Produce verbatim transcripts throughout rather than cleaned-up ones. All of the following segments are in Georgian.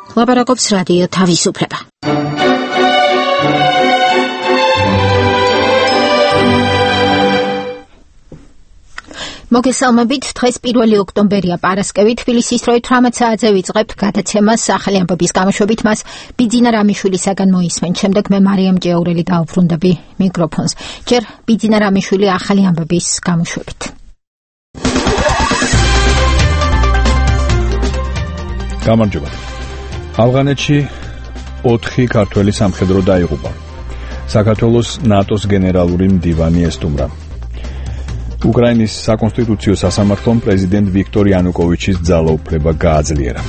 ლაპარაკობს რადიო თავისუფლება. მოგესალმებით, დღეს პირველი ოქტომბერია პარასკევი, თბილისის დროით თვრამეტ საათზე ვიწყებთ გადაცემას ახალი ამბების გამოშვებით, მას ბიძინა რამიშვილისაგან მოისმენთ. შემდეგ მე მარიამ ჭიაურელი დაუბრუნდები მიკროფონს. ჯერ ბიძინა რამიშვილი ახალი ამბების გამოშვებით. გამარჯობა. ავღანეთში ოთხი ქართველი სამხედრო დაიღუპა. საქართველოს ნატოს გენერალური მდივანი ესტუმრა. უკრაინის საკონსტიტუციო სასამართლომ პრეზიდენტ ვიქტორ იანუკოვიჩის ძალაუფლება გააძლიერა.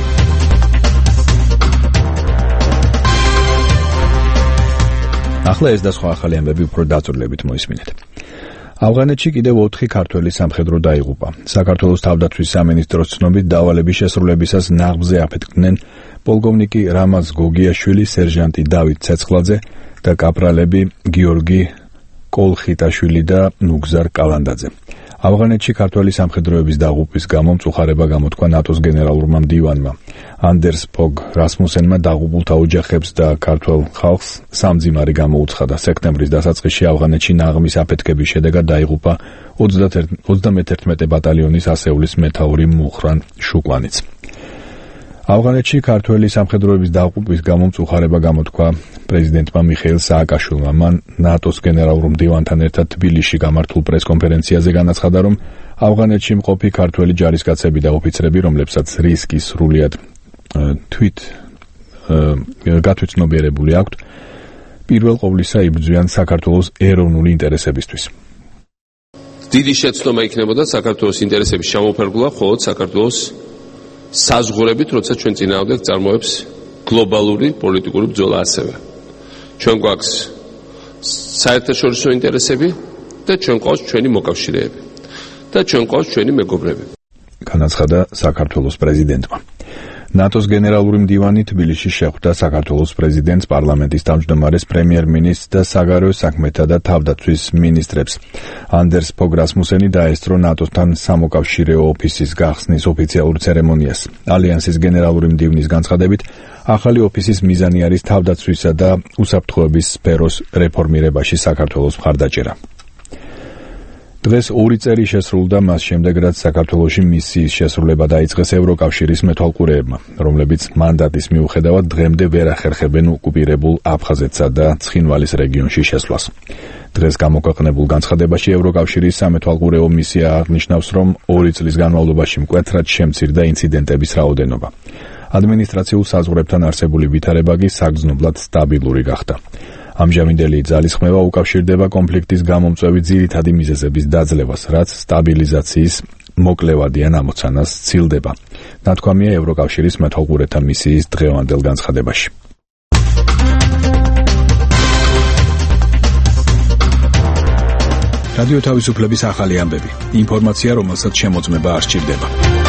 ახლა ეს და სხვა ახალი ამბები უფრო დაწვრილებით მოისმინეთ. ავღანეთში კიდევ ოთხი ქართველი სამხედრო დაიღუპა. საქართველოს თავდაცვის სამინისტროს ცნობით დავალების შესრულებისას ნაღბზე აფეთქდნენ პოლკოვნიკი რამაზ გოგიაშვილი, სერჟანტი დავით ცეცხლაძე და კაპრალები გიორგი კოლხიტაშვილი და ნუგზარ კალანდაძე. ავღანეთში ქართველი სამხედროების დაღუპვის გამო მწუხარება გამოთქვა ნატოს გენერალურმა მდივანმა. ანდერს ფოგ რასმუსენმა დაღუპულთა ოჯახებს და ქართველ ხალხს სამძიმარი გამოუცხადა. სექტემბრის დასაწყისში ავღანეთში ნაღმის აფეთქების შედეგად დაიღუპა ოცდამეთერთმეტე ბატალიონის ასეულის მეთაური მუხრან შუკვანიც. ავღანეთში ქართველი სამხედროების დაღუპვის გამო მწუხარება გამოთქვა პრეზიდენტმა მიხეილ სააკაშვილმა. მან ნატოს გენერალურ მდივანთან ერთად თბილისში გამართულ პრესკონფერენციაზე განაცხადა, რომ ავღანეთში მყოფი ქართველი ჯარისკაცები და ოფიცრები, რომლებსაც რისკი სრულიად თვით გათვითცნობიერებული აქვთ, პირველ ყოვლისა იბრძვიან საქართველოს ეროვნული ინტერესებისთვის. დიდი შეცდომა იქნებოდა საქართველოს ინტერესების ჩამოფერგულა მხოლოდ საქართველოს საზღვრებით, როცა ჩვენ წინააღმდეგ წარმოებს გლობალური პოლიტიკური ბრძოლა ასევე. ჩვენ გვაქვს საერთაშორისო ინტერესები და ჩვენ გვყავს ჩვენი მოკავშირეები და ჩვენ გვყავს ჩვენი მეგობრები. განაცხადა საქართველოს პრეზიდენტმა. ნატოს გენერალური მდივანი თბილისში შეხვდა საქართველოს პრეზიდენტს, პარლამენტის თავმჯდომარეს, პრემიერ-მინისტრს და საგარეო საქმეთა და თავდაცვის მინისტრებს. ანდერს ფოგ რასმუსენი დაესწრო ნატოსთან სამოკავშირეო ოფისის გახსნის ოფიციალურ ცერემონიას. ალიანსის გენერალური მდივნის განცხადებით, ახალი ოფისის მიზანი არის თავდაცვისა და უსაფრთხოების სფეროს რეფორმირებაში საქართველოს მხარდაჭერა. დღეს ორი წელი შესრულდა მას შემდეგ, რაც საქართველოში მისიის შესრულება დაიწყეს ევროკავშირის მეთვალყურეებმა, რომლებიც მანდატის მიუხედავად დღემდე ვერ ახერხებენ ოკუპირებულ აფხაზეთსა და ცხინვალის რეგიონში შესვლას. დღეს გამოქვეყნებულ განცხადებაში ევროკავშირის სამეთვალყურეო მისია აღნიშნავს, რომ ორი წლის განმავლობაში მკვეთრად შემცირდა ინციდენტების რაოდენობა. ადმინისტრაციულ საზღვრებთან არსებული ვითარება კი საგრძნობლად სტაბილური გახდა. ამჟამინდელი ძალისხმევა უკავშირდება კონფლიქტის გამომწვევი ძირითადი მიზეზების დაძლევას, რაც სტაბილიზაციის მოკლევადიან ამოცანას სცილდება. ნათქვამია ევროკავშირის მეთვალყურეთა მისიის დღევანდელ განცხადებაში. რადიო თავისუფლების ახალი ამბები. ინფორმაცია, რომელსაც შემოწმება არ სჭირდება.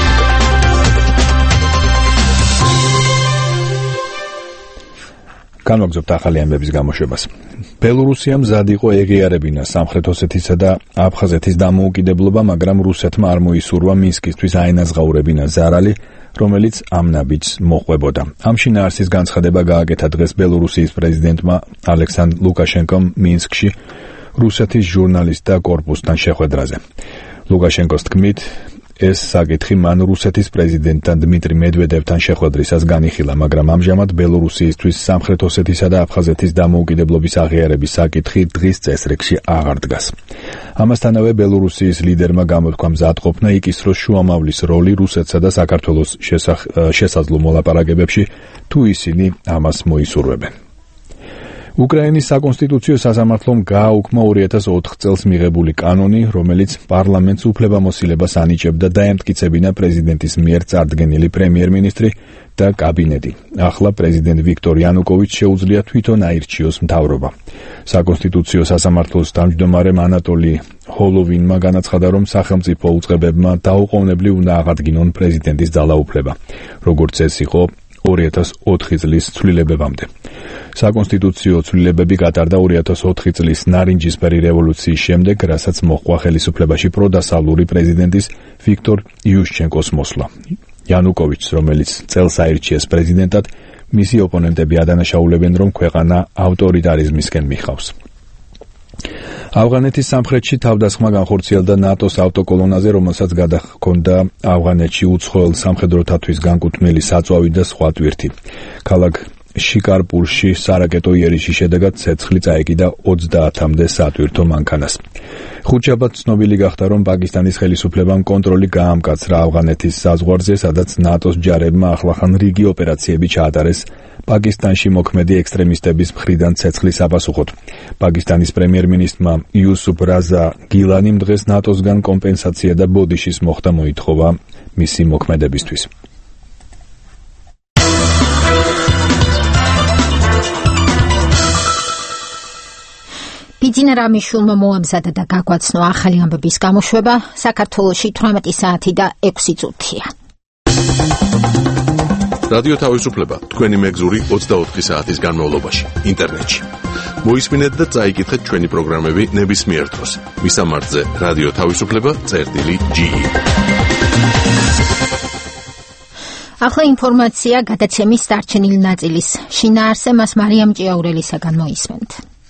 განვაგრძობთ ახალი ამბების გამოშვებას. ბელორუსია მზად იყო ეღიარებინა სამხრეთ ოსეთისა და აფხაზეთის დამოუკიდებლობა, მაგრამ რუსეთმა არ მოისურვა მინსკისთვის აენაზღაურებინა ზარალი, რომელიც ამ ნაბიჯს მოყვებოდა. ამ შინაარსის განცხადება გააკეთა დღეს ბელორუსიის პრეზიდენტმა ალექსანდრ ლუკაშენკომ მინსკში რუსეთის ჟურნალისტთა კორპუსთან შეხვედრაზე. ლუკაშენკოს თქმით, ეს საკითხი მან რუსეთის პრეზიდენტთან დმიტრი მედვედევთან შეხვედრისას განიხილა, მაგრამ ამჟამად ბელორუსიისთვის სამხრეთ ოსეთისა და აფხაზეთის დამოუკიდებლობის აღიარების საკითხი დღის წესრიგში აღარ დგას. ამასთანავე ბელორუსიის ლიდერმა გამოთქვა მზადყოფნა იკისროს შუამავლის როლი რუსეთსა და საქართველოს შესაძლო მოლაპარაკებებში, თუ ისინი ამას მოისურვებენ. უკრაინის საკონსტიტუციო სასამართლომ გააუქმა ორი ათას ოთხ წელს მიღებული კანონი, რომელიც პარლამენტს უფლებამოსილებას ანიჭებდა დაემტკიცებინა პრეზიდენტის მიერ წარდგენილი პრემიერ-მინისტრი და კაბინეტი. ახლა პრეზიდენტ ვიქტორ იანუკოვიჩს შეუძლია თვითონ აირჩიოს მთავრობა. საკონსტიტუციო სასამართლოს თავმჯდომარემ ანატოლი ჰოლოვინმა განაცხადა, რომ სახელმწიფო უწყებებმა დაუყოვნებლივ უნდა აღადგინონ პრეზიდენტის ძალაუფლება, როგორც ეს იყო ორი ათას ოთხი წლის ცვლილებებამდე. საკონსტიტუციო ცვლილებები გატარდა ორი ათას ოთხი წლის ნარინჯისფერი რევოლუციის შემდეგ, რასაც მოჰყვა ხელისუფლებაში პროდასავლური პრეზიდენტის ვიქტორ იუშჩენკოს მოსვლა. იანუკოვიჩს, რომელიც წელს აირჩიეს პრეზიდენტად, მისი ოპონენტები ადანაშაულებენ, რომ ქვეყანა ავტორიტარიზმისკენ მიხავს. ავღანეთის სამხრეთში თავდასხმა განხორციელდა ნატოს ავტოკოლონაზე, რომელსაც გადაჰქონდა ავღანეთში უცხოელ სამხედროთათვის განკუთვნილი საწვავი და სხვა ტვირთი. ქალაქ შიკარპურში სარაკეტო იერიშის შედეგად ცეცხლი წაეკიდა ოცდაათამდე სატვირთო მანქანას. ხუთშაბათ ცნობილი გახდა, რომ პაკისტანის ხელისუფლებამ კონტროლი გაამკაცრა ავღანეთის საზღვარზე, სადაც ნატოს ჯარებმა ახლახან რიგი ოპერაციები ჩაატარეს პაკისტანში მოქმედი ექსტრემისტების მხრიდან ცეცხლის აპასუხოდ. პაკისტანის პრემიერ-მინისტრმა იუსუფ რაზა გილანიმ დღეს ნატოსგან კომპენსაცია და ბოდიშის მოხდა მოითხოვა მისი მოქმედებისთვის. ბიძინა რამიშვილმა მოამზადა და გაგვაცნო ახალი ამბების გამოშვება. საქართველოში თვრამეტი საათი და ექვსი წუთია. რადიო თავისუფლება თქვენი მეგზური ოცდაოთხი საათის განმავლობაში ინტერნეტში. მოისმინეთ და წაიკითხეთ ჩვენი პროგრამები ნებისმიერ დროს. მისამართზე რადიო თავისუფლება წერტილი ჯი. ახლა ინფორმაცია გადაცემის დარჩენილი ნაწილის შინაარსზე, მას მარიამ ჭიაურელისაგან მოისმენთ.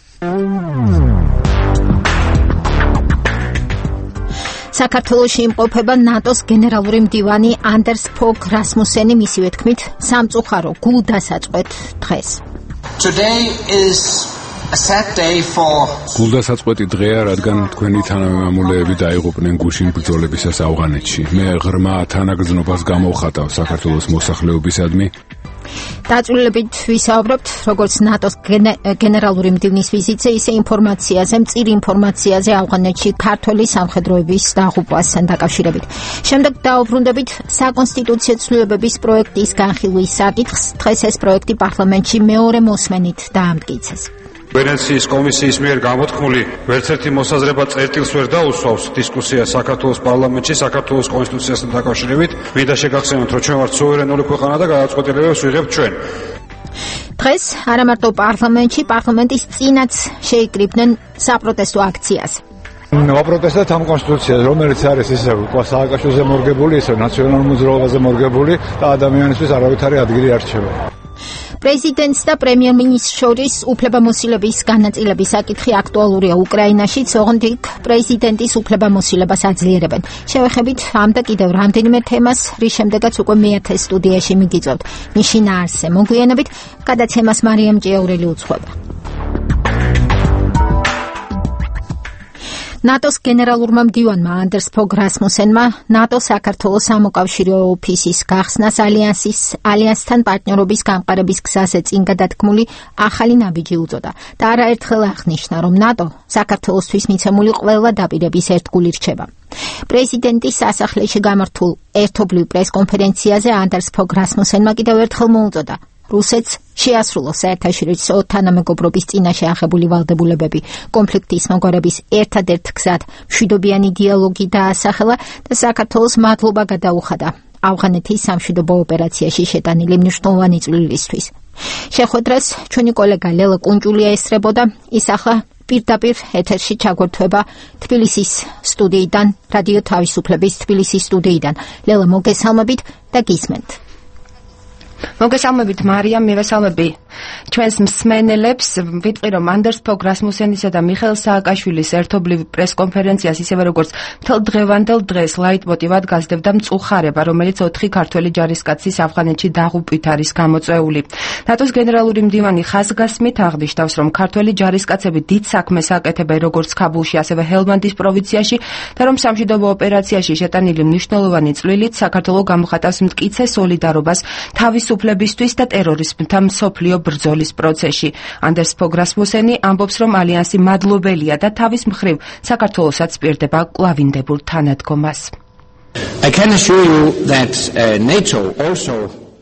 საქართველოში იმყოფება ნატოს გენერალური მდივანი ანდერს ფოგ რასმუსენი, მისივე თქმით, სამწუხარო გულდასაწყვეტ დღეს. Today is a sad day for გულდასაწყვეტი დღეა, რადგან თქვენი თანამემამულეები დაიღუპნენ გუშინ ბრძოლებისას ავღანეთში. მე ღრმა თანაგრძნობას გამოვხატავ საქართველოს მოსახლეობისადმი. დაწვრილებით ვისაუბრებთ როგორც ნატოს გენერალური მდივნის ვიზიტზე, ისე ინფორმაციაზე, მწիր ინფორმაციაზე ავღანეთში ქართველი სამხედროების დაღუპვასთან დაკავშირებით. შემდეგ დაუბრუნდებით საკონსტიტუციო ცვლილებების პროექტის განხილვის საკითხს. დღეს ეს პროექტი პარლამენტში მეორე მოსმენით დაამტკიცეს. ვენეციის კომისიის მიერ გამოთქმული ვერცერთი მოსაზრება წერტილს ვერ დაუსვავს დისკუსიას საქართველოს პარლამენტში საქართველოს კონსტიტუციასთან დაკავშირებით. მინდა შეგახსენოთ, რომ ჩვენ ვართ სუვერენული ქვეყანა და გადაწყვეტილებებს ვიღებთ ჩვენ. დღეს არა მარტო პარლამენტში, პარლამენტის წინაც შეიკრიბნენ საპროტესტო აქციას. ვაპროტესტებთ ამ კონსტიტუციას, რომელიც არის ისე სააკაშოზე მორგებული, ისე ნაციონალურ მოძრაობაზე მორგებული და ადამიანისთვის არავითარი ადგილი არ რჩება. პრეზიდენტს და პრემიერ-მინისტრს შორის უფლებამოსილების განაწილების საკითხი აქტუალურია უკრაინაშიც, ოღონდ იქ პრეზიდენტის უფლებამოსილებას აძლიერებენ. შევეხებით ამ და კიდევ რამდენიმე თემას, რის შემდეგაც უკვე მეათე სტუდიაში მიგიწევთ. მის შინაარსზე მოგვიანებით გადაცემას მარიამ ჭიაურელი უძღვება. ნატოს გენერალურმა მდივანმა ანდერს ფოგ რასმუსენმა ნატოს საქართველოს სამოკავშირეო ოფისის გახსნას ალიანსის ალიანსთან პარტნიორობის გამყარების გზაზე წინ გადადგმული ახალი ნაბიჯი უწოდა და არაერთხელ აღნიშნა, რომ ნატო საქართველოსთვის მიცემული ყველა დაპირების ერთგული რჩება. პრეზიდენტის სასახლეში გამართულ ერთობლივ პრესკონფერენციაზე ანდერს ფოგ რასმუსენმა კიდევ ერთხელ მოუწოდა რუსეთს შეასრულოს საერთაშორისო თანამეგობრობის წინაშე აღებული ვალდებულებები, კონფლიქტის მოგვარების ერთადერთ გზად მშვიდობიანი დიალოგი დაასახელა და საქართველოს მადლობა გადაუხადა ავღანეთის სამშვიდობო ოპერაციაში შეტანილი მნიშვნელოვანი წვლილისთვის. შეხვედრას ჩვენი კოლეგა ლელა კუნჭულია ესწრებოდა, ის ახლა პირდაპირ ეთერში ჩაგვერთვება თბილისის სტუდიიდან, რადიო თავისუფლების თბილისის სტუდიიდან. ლელა, მოგესალმებით და გისმენთ. მოგესალმებით მარიამ, მივესალმები ჩვენს მსმენელებს. ვიტყვი, რომ ანდერს ფოგ რასმუსენისა და მიხეილ სააკაშვილის ერთობლივ პრესკონფერენციას, ისევე როგორც მთელ დღევანდელ დღეს ლაიტმოტივად გასდევდა მწუხარება, რომელიც ოთხი ქართველი ჯარისკაცის ავღანეთში დაღუპვით არის გამოწვეული. ნატოს გენერალური მდივანი ხაზგასმით აღნიშნავს, რომ ქართველი ჯარისკაცები დიდ საქმეს აკეთებენ როგორც ქაბულში, ასევე ჰელმანდის პროვინციაში და რომ სამშვიდობო ოპერაციაში შეტანილი მნიშვნელოვანი წვლილით საქართველო გამოხატავს მტკიცე სოლიდარობას თავისუფლებისთვის და ტერორიზმთან მსოფლიო ბრძოლის პროცესში. ანდერს ფოგ რასმუსენი ამბობს, რომ ალიანსი მადლობელია და თავის მხრივ საქართველოსაც პირდება კლავინდებულ თანადგომას. I can assure you that uh, NATO also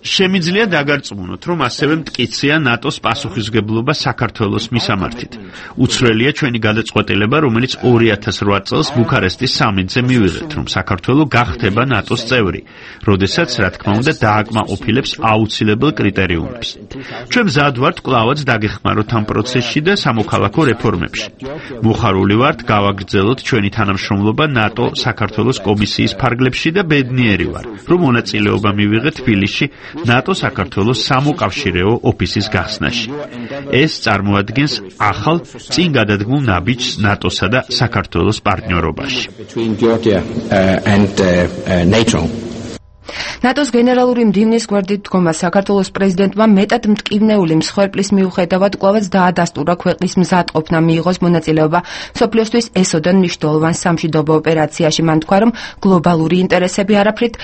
შემიძლია დაგარწმუნოთ, რომ ასევე მტკიცეა ნატოს პასუხისმგებლობა საქართველოს მისამართით. უცვლელია ჩვენი გადაწყვეტილება, რომელიც ორი ათას რვა წელს ბუქარესტის სამიტზე მივიღეთ, რომ საქართველო გახდება ნატოს წევრი, როდესაც, რა თქმა უნდა, დააკმაყოფილებს აუცილებელ კრიტერიუმებს. ჩვენ მზად ვართ კვლავაც დაგეხმაროთ ამ პროცესში და სამოქალაქო რეფორმებში. მოხარული ვართ გავაგრძელოთ ჩვენი თანამშრომლობა ნატო საქართველოს კომისიის ფარგლებში და ბედნიერი ვარ, რომ მონაწილეობა მივიღეთ თბილისში ნატო საქართველოს სამოკავშირეო ოფისის გახსნაში. ეს წარმოადგენს ახალ წინ გადადგმულ ნაბიჯს ნატოსა და საქართველოს პარტნიორობაში. ნატოს გენერალური მდივნის გვერდით დგომა საქართველოს პრეზიდენტმა მეტად მტკივნეული მსხვერპლის მიუხედავად კვლავაც დაადასტურა ქვეყნის მზადყოფნა მიიღოს მონაწილეობა მსოფლიოსთვის ესოდან მნიშვნელოვან სამშვიდობო ოპერაციაში. მან თქვა, რომ გლობალური ინტერესები არაფრით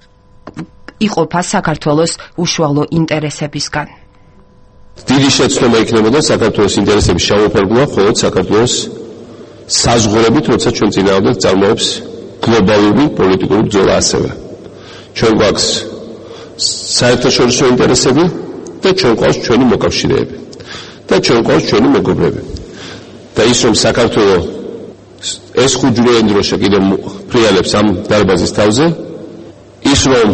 იყოფა საქართველოს უშუალო ინტერესებისგან. დიდი შეცდომა იქნებოდა საქართველოს ინტერესების შემოფერგულა მხოლოდ საქართველოს საზღვრებით, როცა ჩვენ წინააღმდეგ წარმოებს გლობალური პოლიტიკური ბრძოლა ასევე. ჩვენ გვაქვს საერთაშორისო ინტერესები და ჩვენ გვაქვს ჩვენი მოკავშირეები და ჩვენ გვაქვს ჩვენი მეგობრები. და ის რომ საქართველოს ეს ხუჯური ენდროშა კიდევ ფრიალებს ამ დარბაზის თავზე, ის რომ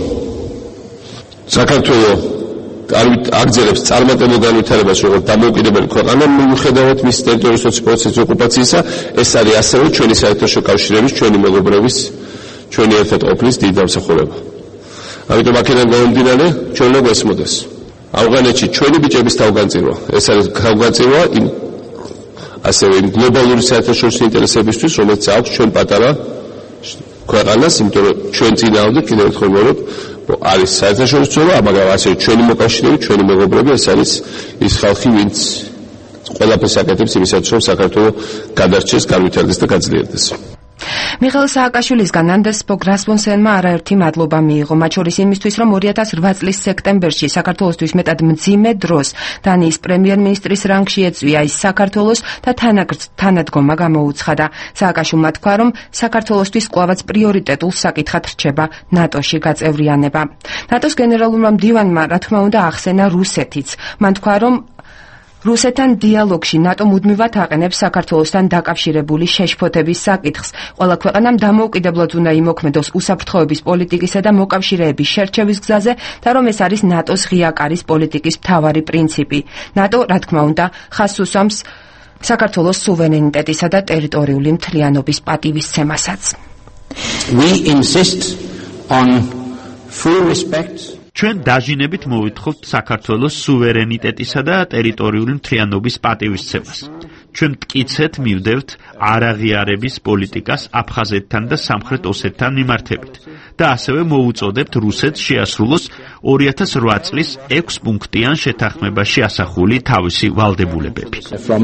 საქართველოს აგრძელებს წარმატებულ განვითარებას როგორც დამოუკიდებელი ქვეყანა, მიუხედავად მის ტერიტორიის ოცი პროცენტის ოკუპაციისა, ეს არის ასევე ჩვენი საერთაშორისო კავშირების, ჩვენი მეგობრების, ჩვენი ერთად ყოფნის დიდი დამსახურება. ამიტომ აქედან გამომდინარე, ჩვენ უნდა გვესმოდეს. ავღანეთში ჩვენი ბიჭების თავგანწირვა, ეს არის თავგანწირვა იმ ასევე იმ გლობალური საერთაშორისო ინტერესებისთვის, რომელიც აქვს ჩვენ პატარა ქვეყანას, იმიტომ რომ ჩვენ წინააღმდეგ კიდევ ერთხელ ვიმეორებ, არის საერთაშორისო ცოლა, მაგრამ ასევე ჩვენი მოკავშირეები, ჩვენი მეგობრები, ეს არის ის ხალხი, ვინც ყველაფერს აკეთებს იმისათვის, რომ საქართველო გადარჩეს, განვითარდეს და გაძლიერდეს. მიხეილ სააკაშვილისგან ანდერს ბოგრასმუსენმა არაერთი მადლობა მიიღო, მათ შორის იმისთვის, რომ ორი ათას რვა წლის სექტემბერში საქართველოსთვის მეტად მძიმე დროს დანიის პრემიერ-მინისტრის რანგში ეწვია ის საქართველოს და თანადგომა გამოუცხადა. სააკაშვილმა თქვა, რომ საქართველოსთვის კვლავაც პრიორიტეტულ საკითხად რჩება ნატოში გაწევრიანება. ნატოს გენერალურმა მდივანმა, რა თქმა უნდა, ახსენა რუსეთიც. მან თქვა, რომ რუსეთთან დიალოგში ნატო მუდმივად აყენებს საქართველოსთან დაკავშირებული შეშფოთების საკითხს. ყველა ქვეყანამ დამოუკიდებლად უნდა იმოქმედოს უსაფრთხოების პოლიტიკისა და მოკავშირეების შერჩევის გზაზე და რომ ეს არის ნატოს ღია კარის პოლიტიკის მთავარი პრინციპი. ნატო, რა თქმა უნდა, ხაზს უსვამს საქართველოს სუვერენიტეტისა და ტერიტორიული მთლიანობის პატივისცემასაც. We insist on full respect ჩვენ დაჟინებით მოვითხოვთ საქართველოს სუვერენიტეტისა და ტერიტორიული მთლიანობის პატივისცემას. ჩვენ მტკიცედ მივდევთ არაღიარების პოლიტიკას აფხაზეთთან და სამხრეთ ოსეთთან მიმართებით და ასევე მოუწოდებთ რუსეთს შეასრულოს ორი ათას რვა წლის ექვს პუნქტიან შეთანხმებაში ასახული თავისი ვალდებულებები.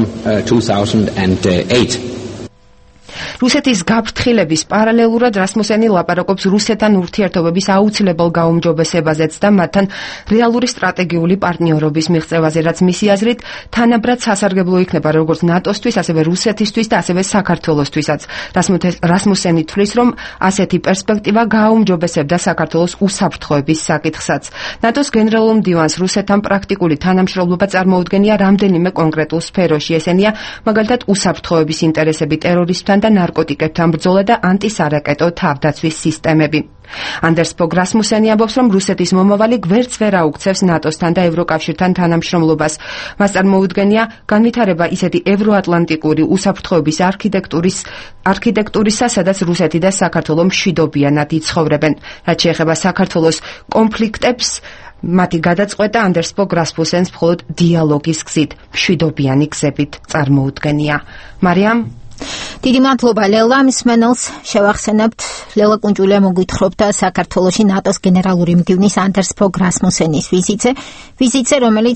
რუსეთის გაფრთხილების პარალელურად რასმუსენი ლაპარაკობს რუსეთთან ურთიერთობების აუცილებელ გაუმჯობესებაზეც და მათთან რეალური სტრატეგიული პარტნიორობის მიღწევაზე, რაც მისი აზრით თანაბრად სასარგებლო იქნება როგორც ნატოსთვის, ასევე რუსეთისთვის და ასევე საქართველოსთვისაც. რასმუსენი თვლის, რომ ასეთი პერსპექტივა გააუმჯობესებდა საქართველოს უსაფრთხოების საკითხსაც. ნატოს გენერალურ მდივანს რუსეთთან პრაქტიკული თანამშრომლობა წარმოუდგენია რამდენიმე კონკრეტულ სფეროში. ესენია მაგალითად უსაფრთხოების ინტერესები ტერორისტთან და ნარკოტიკებთან ბრძოლა და ანტისარაკეტო თავდაცვის სისტემები. ანდერს ბოგრასმუსენი ამბობს, რომ რუსეთის მომავალი გვერდს ვერ აუქცევს ნატოსთან და ევროკავშირთან თანამშრომლობას. მას წარმოუდგენია განვითარება ისეთი ევროატლანტიკური უსაფრთხოების არქიტექტურის არქიტექტურისა, სადაც რუსეთი და საქართველო მშვიდობიანად იცხოვრებენ. რაც შეეხება საქართველოს კონფლიქტებს, მათი გადაწყვეტა ანდერს ბოგრასმუსენს მხოლოდ დიალოგის გზით, მშვიდობიანი გზებით წარმოუდგენია. მარიამ დიდი მადლობა ლელა. მსმენელს შევახსენებთ, ლელა კუნჯულია მოგვითხრობდა საქართველოში ნატოს გენერალური მდივნის ანდერს ბოგრასმუსენის ვიზიტზე, ვიზიტზე, რომელიც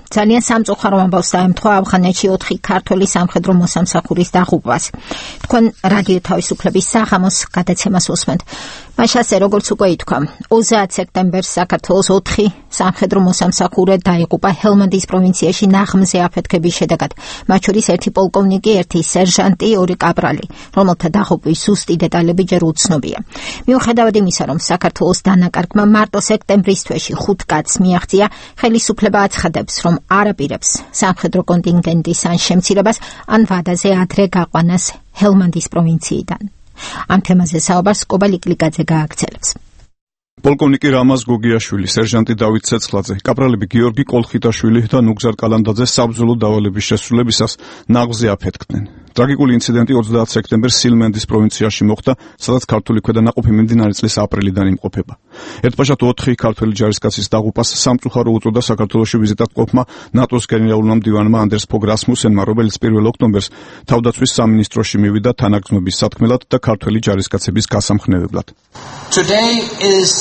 ძალიან სამწუხარო ამბავს დაემთხვა ავღანეთში ოთხი ქართველი სამხედრო მოსამსახურის დაღუპვას. თქვენ რადიო თავისუფლების საღამოს გადაცემას უსმენთ. მაშ ასე როგორც უკვე ითქვა, ოცდაათ სექტემბერს საქართველოს ოთხი სამხედრო მოსამსახურე დაიღუპა ჰელმანდის პროვინციაში ნაღმზე აფეთქების შედეგად. მათ შორის ერთი პოლკოვნიკი, ერთი სერჟანტი, ორი კაპრალი, რომელთა დაღუპვის ზუსტი დეტალები ჯერ უცნობია. მიუხედავად იმისა, რომ საქართველოს დანაკარგმა მარტო სექტემბრის თვეში ხუთ კაცს მიაღწია, ხელისუფლება აცხადებს, რომ არ აპირებს სამხედრო კონტინგენტის ან შემცირებას, ან ვადაზე ადრე გაყვანას ჰელმანდის პროვინციიდან. ამ თემაზე საუბარს კობა ლიკლიკაძე გააგრძელებს. პოლკოვნიკი რამაზ გოგიაშვილი, სერჟანტი დავით ცეცხლაძე, კაპრალები გიორგი კოლხიტაშვილი და ნუგზარ კალანდაძე საბრძოლო დავალების შესრულებისას ნაღზე აფეთქდნენ. ტრაგიკული ინციდენტი ოცდაათ სექტემბერს სილმენდის პროვინციაში მოხდა, სადაც ქართული ქვედანაყოფი მიმდინარე წლის აპრილიდან იმყოფება. ერთბაშად ოთხი ქართველი ჯარისკაცის დაღუპვას სამწუხარო უწოდა საქართველოში ვიზიტად მყოფმა ნატოს გენერალურმა მდივანმა ანდერს ფოგ რასმუსენმა, რომელიც პირველ ოქტომბერს თავდაცვის სამინისტროში მივიდა თანაგრძნობის სათქმელად და ქართველი ჯარისკაცების გასამხნევებლად. Today is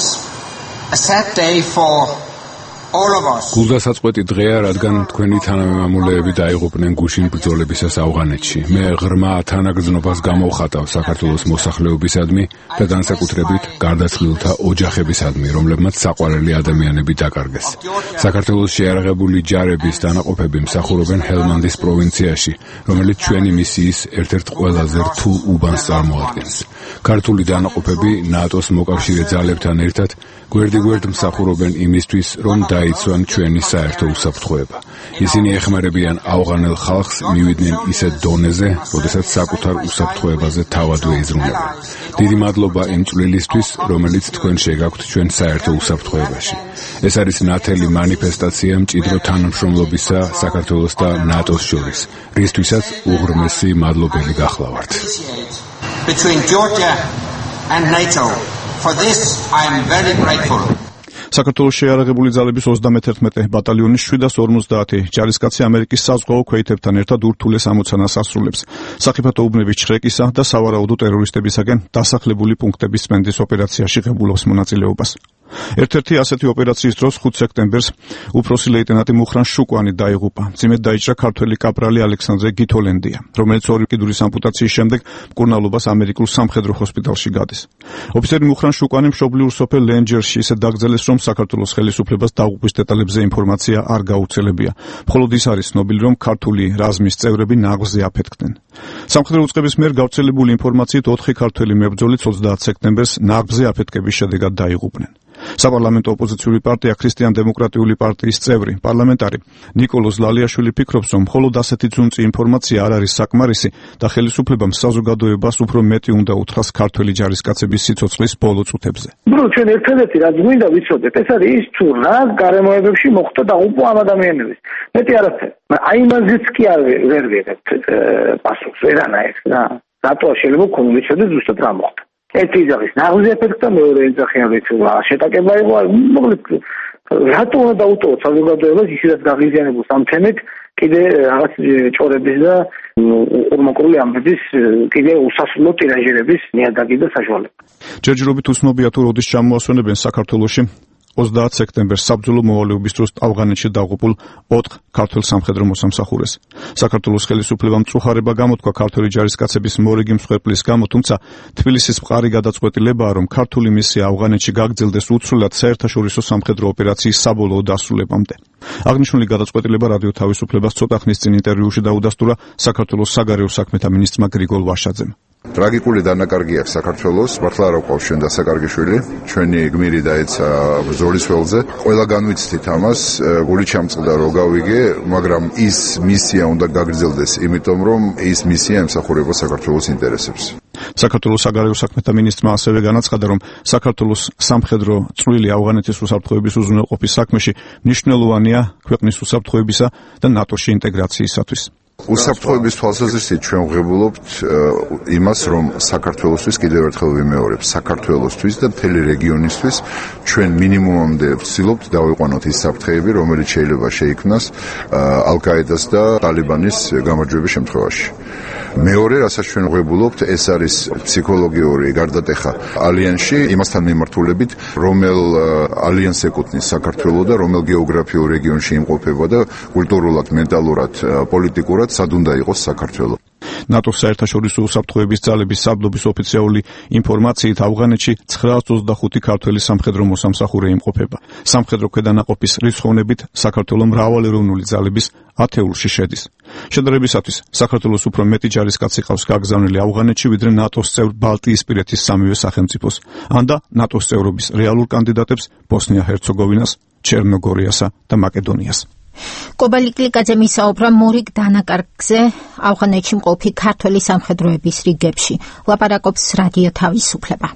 a sad day for all of us. გულდასაწყვეტი დღეა, რადგან თქვენი თანამემამულეები დაიღუპნენ გუშინ ბრძოლებისას ავღანეთში. მე ღრმა თანაგრძნობას გამოვხატავ საქართველოს მოსახლეობისადმი და განსაკუთრებით გარდაცვლილთა ოჯახებისადმი, რომლებმაც საყვარელი ადამიანები დაკარგეს. საქართველოს შეიარაღებული ჯარების დანაყოფები მსახურობენ ჰელმანდის პროვინციაში, რომელიც ჩვენი მისიის ერთ-ერთ ყველაზე რთულ უბანს წარმოადგენს. ქართული დანაყოფები ნატოს მოკავშირე ძალებთან ერთად გვერდიგვერდ მსახურობენ იმისთვის, რომ დაიცვან ჩვენი საერთო უსაფრთხოება. ისინი ეხმარებიან ავღანელ ხალხს მივიდნენ ისეთ დონეზე, როდესაც საკუთარ უსაფრთხოებაზე თავადვე იზრუნებენ. დიდი მადლობა იმ წვლილისთვის, რომელიც თქვენ შეგაქვთ ჩვენ საერთო უსაფრთხოებაში. ეს არის ნათელი მანიფესტაცია მჭიდრო თანამშრომლობისა საქართველოს და ნატოს შორის, რისთვისაც უღრმესი მადლობელი გახლავართ. Between Georgia and NATO. For this I am very grateful. საქართველოს შეიარაღებული ძალების ოცდამეთერთმეტე ბატალიონის შვიდას ორმოცდაათი ჯარისკაცი ამერიკის საზღვაო ქვეითებთან ერთად ურთულეს ამოცანას ასრულებს. სახიფათო უბნების ჩხრეკისა და სავარაუდო ტერორისტებისაგან დასახლებული პუნქტების წმენდის ოპერაციაში ღებულობს მონაწილეობას. ერთ-ერთი ასეთი ოპერაციის დროს ხუთ სექტემბერს უფროსი ლეიტენანტი მუხრან შუკვანი დაიღუპა. მძიმედ დაიჭრა ქართველი კაპრალი ალექსანდრე გითოლენდია, რომელიც ორი კიდურის ამპუტაციის შემდეგ მკურნალობას ამერიკულ სამხედრო ჰოსპიტალში გადის. ოფიცერი მუხრან შუკვანი მშობლიურ სოფელ ლენჯერში ისე დაგრძელეს, რომ საქართველოს ხელისუფლებას დაღუპვის დეტალებზე ინფორმაცია არ გაუცელებია. მხოლოდ ის არის ცნობილი, რომ ქართული რაზმის წევრები ნაღზე აფეთქდნენ. სამხედრო უწყების მიერ გავრცელებული ინფორმაციით ოთხი ქართველი მებრძოლიც ოცდაათ სექტემბერს ნაღზე აფეთქების შედეგად დაიღუპნენ. საპარლამენტო ოპოზიციური პარტია ქრისტიან-დემოკრატიული პარტიის წევრი, პარლამენტარი ნიკოლოზ ლალიაშვილი ფიქრობს, რომ მხოლოდ ასეთი ძუნწი ინფორმაცია არ არის საკმარისი და ხელისუფლებამ საზოგადოებას უფრო მეტი უნდა უთხრას ქართველი ჯარისკაცების სიცოცხლის ბოლო წუთებზე. ნუ ჩვენ ერთადერთი რაც გვინდა ვიცოდეთ, ეს არის ის თუ რა გარემოებებში მოხდა დაღუპვა ამ ადამიანების. მეტი არაფერი. აი იმაზეც კი არ ვერ ვიღებთ პასუხს, ვერანაირს რა. რატო შეიძლება კონკრეტულად ზუსტად რა მოხდა? ერთი იძახის ნაღზე აფეთქდა, მეორე იძახი არის შეტაკება იყო, მოკლედ რატო უნდა დაუტოვოთ საზოგადოებას ისედაც გაღიზიანებულ ამ თემით კიდე რაღაც ჭორების და ორმაკრული ამბების კიდე უსასრულო ტირაჟირების ნიადაგი და საშუალება. ჯერჯერობით უცნობია თუ როდის ჩამოასვენებენ საქართველოში ოცდაათ სექტემბერს საბრძოლო მოვალეობის დროს ავღანეთში დაღუპულ ოთხ ქართველ სამხედრო მოსამსახურეს. საქართველოს ხელისუფლებამ წუხარება გამოთქვა ქართველი ჯარისკაცების მორიგი მსხვერპლის გამო, თუმცა თბილისის მყარი გადაწყვეტილებაა, რომ ქართული მისია ავღანეთში გაგრძელდეს უცვლელად საერთაშორისო სამხედრო ოპერაციის საბოლოო დასრულებამდე. აღნიშნული გადაწყვეტილება რადიო თავისუფლებას ცოტა ხნის წინ ინტერვიუში დაუდასტურა საქართველოს საგარეო საქმეთა მინისტრმა გრიგოლ ვაშაძემ. ტრაგიკული დანაკარგი აქვს საქართველოს, მართლა არ ყავს ჩვენ დასაკარგიშვილი, ჩვენი გმირი დაეცა ბრძოლის ველზე. ყველა განვიცდით ამას, გული ჩამწყდა რომ გავიგე, მაგრამ ის მისია უნდა გაგრძელდეს, იმიტომ რომ ის მისია ემსახურება საქართველოს ინტერესებს. საქართველოს საგარეო საქმეთა მინისტრმა ასევე განაცხადა, რომ საქართველოს სამხედრო წვლილი ავღანეთის უსაფრთხოების უზრუნველყოფის საქმეში მნიშვნელოვანია ქვეყნის უსაფრთხოებისა და ნატოში ინტეგრაციისათვის. უსაფრთხოების თვალსაზრისით ჩვენ ვღებულობთ იმას, რომ საქართველოსთვის კიდევ ერთხელ ვიმეორებ, საქართველოსთვის და მთელი რეგიონისთვის ჩვენ მინიმუმამდე ვცდილობთ დავიყვანოთ ის საფრთხეები, რომელიც შეიძლება შეიქმნას ალ-კაიდას და ტალიბანის გამარჯვების შემთხვევაში. მეორე, რასაც ჩვენ ვღებულობთ, ეს არის ფსიქოლოგიური გარდატეხა ალიანსში იმასთან მიმართულებით, რომელ ალიანსს ეკუთვნის საქართველო და რომელ გეოგრაფიულ რეგიონში იმყოფება და კულტურულად, მენტალურად, პოლიტიკურად სად უნდა იყოს საქართველო. ნატოს საერთაშორისო უსაფრთხოების ძალების საბლობის ოფიციალური ინფორმაციით ავღანეთში ცხრაას ოცდახუთი ქართველი სამხედრო მოსამსახურე იმყოფება. სამხედრო ქვედანაყოფის რისხოვნებით საქართველოს მრავალეროვნული ძალების ათეულში შედის. შედარებისათვის საქართველოს უფრო მეტი ჯარისკაცი ყავს გაგზავნილი ავღანეთში, ვიდრე ნატოს წევრ ბალტიისპირეთის სამივე სახელმწიფოს, ანდა ნატოს წევრობის რეალურ კანდიდატებს ბოსნია-ჰერცეგოვინას, ჩერნოგორიასა და მაკედონიას. კობალი კლიკაძე მისაუბრა მორიგ დანაკარგზე ავღანეთში მყოფი ქართველი სამხედროების რიგებში. ლაპარაკობს რადიო თავისუფლება.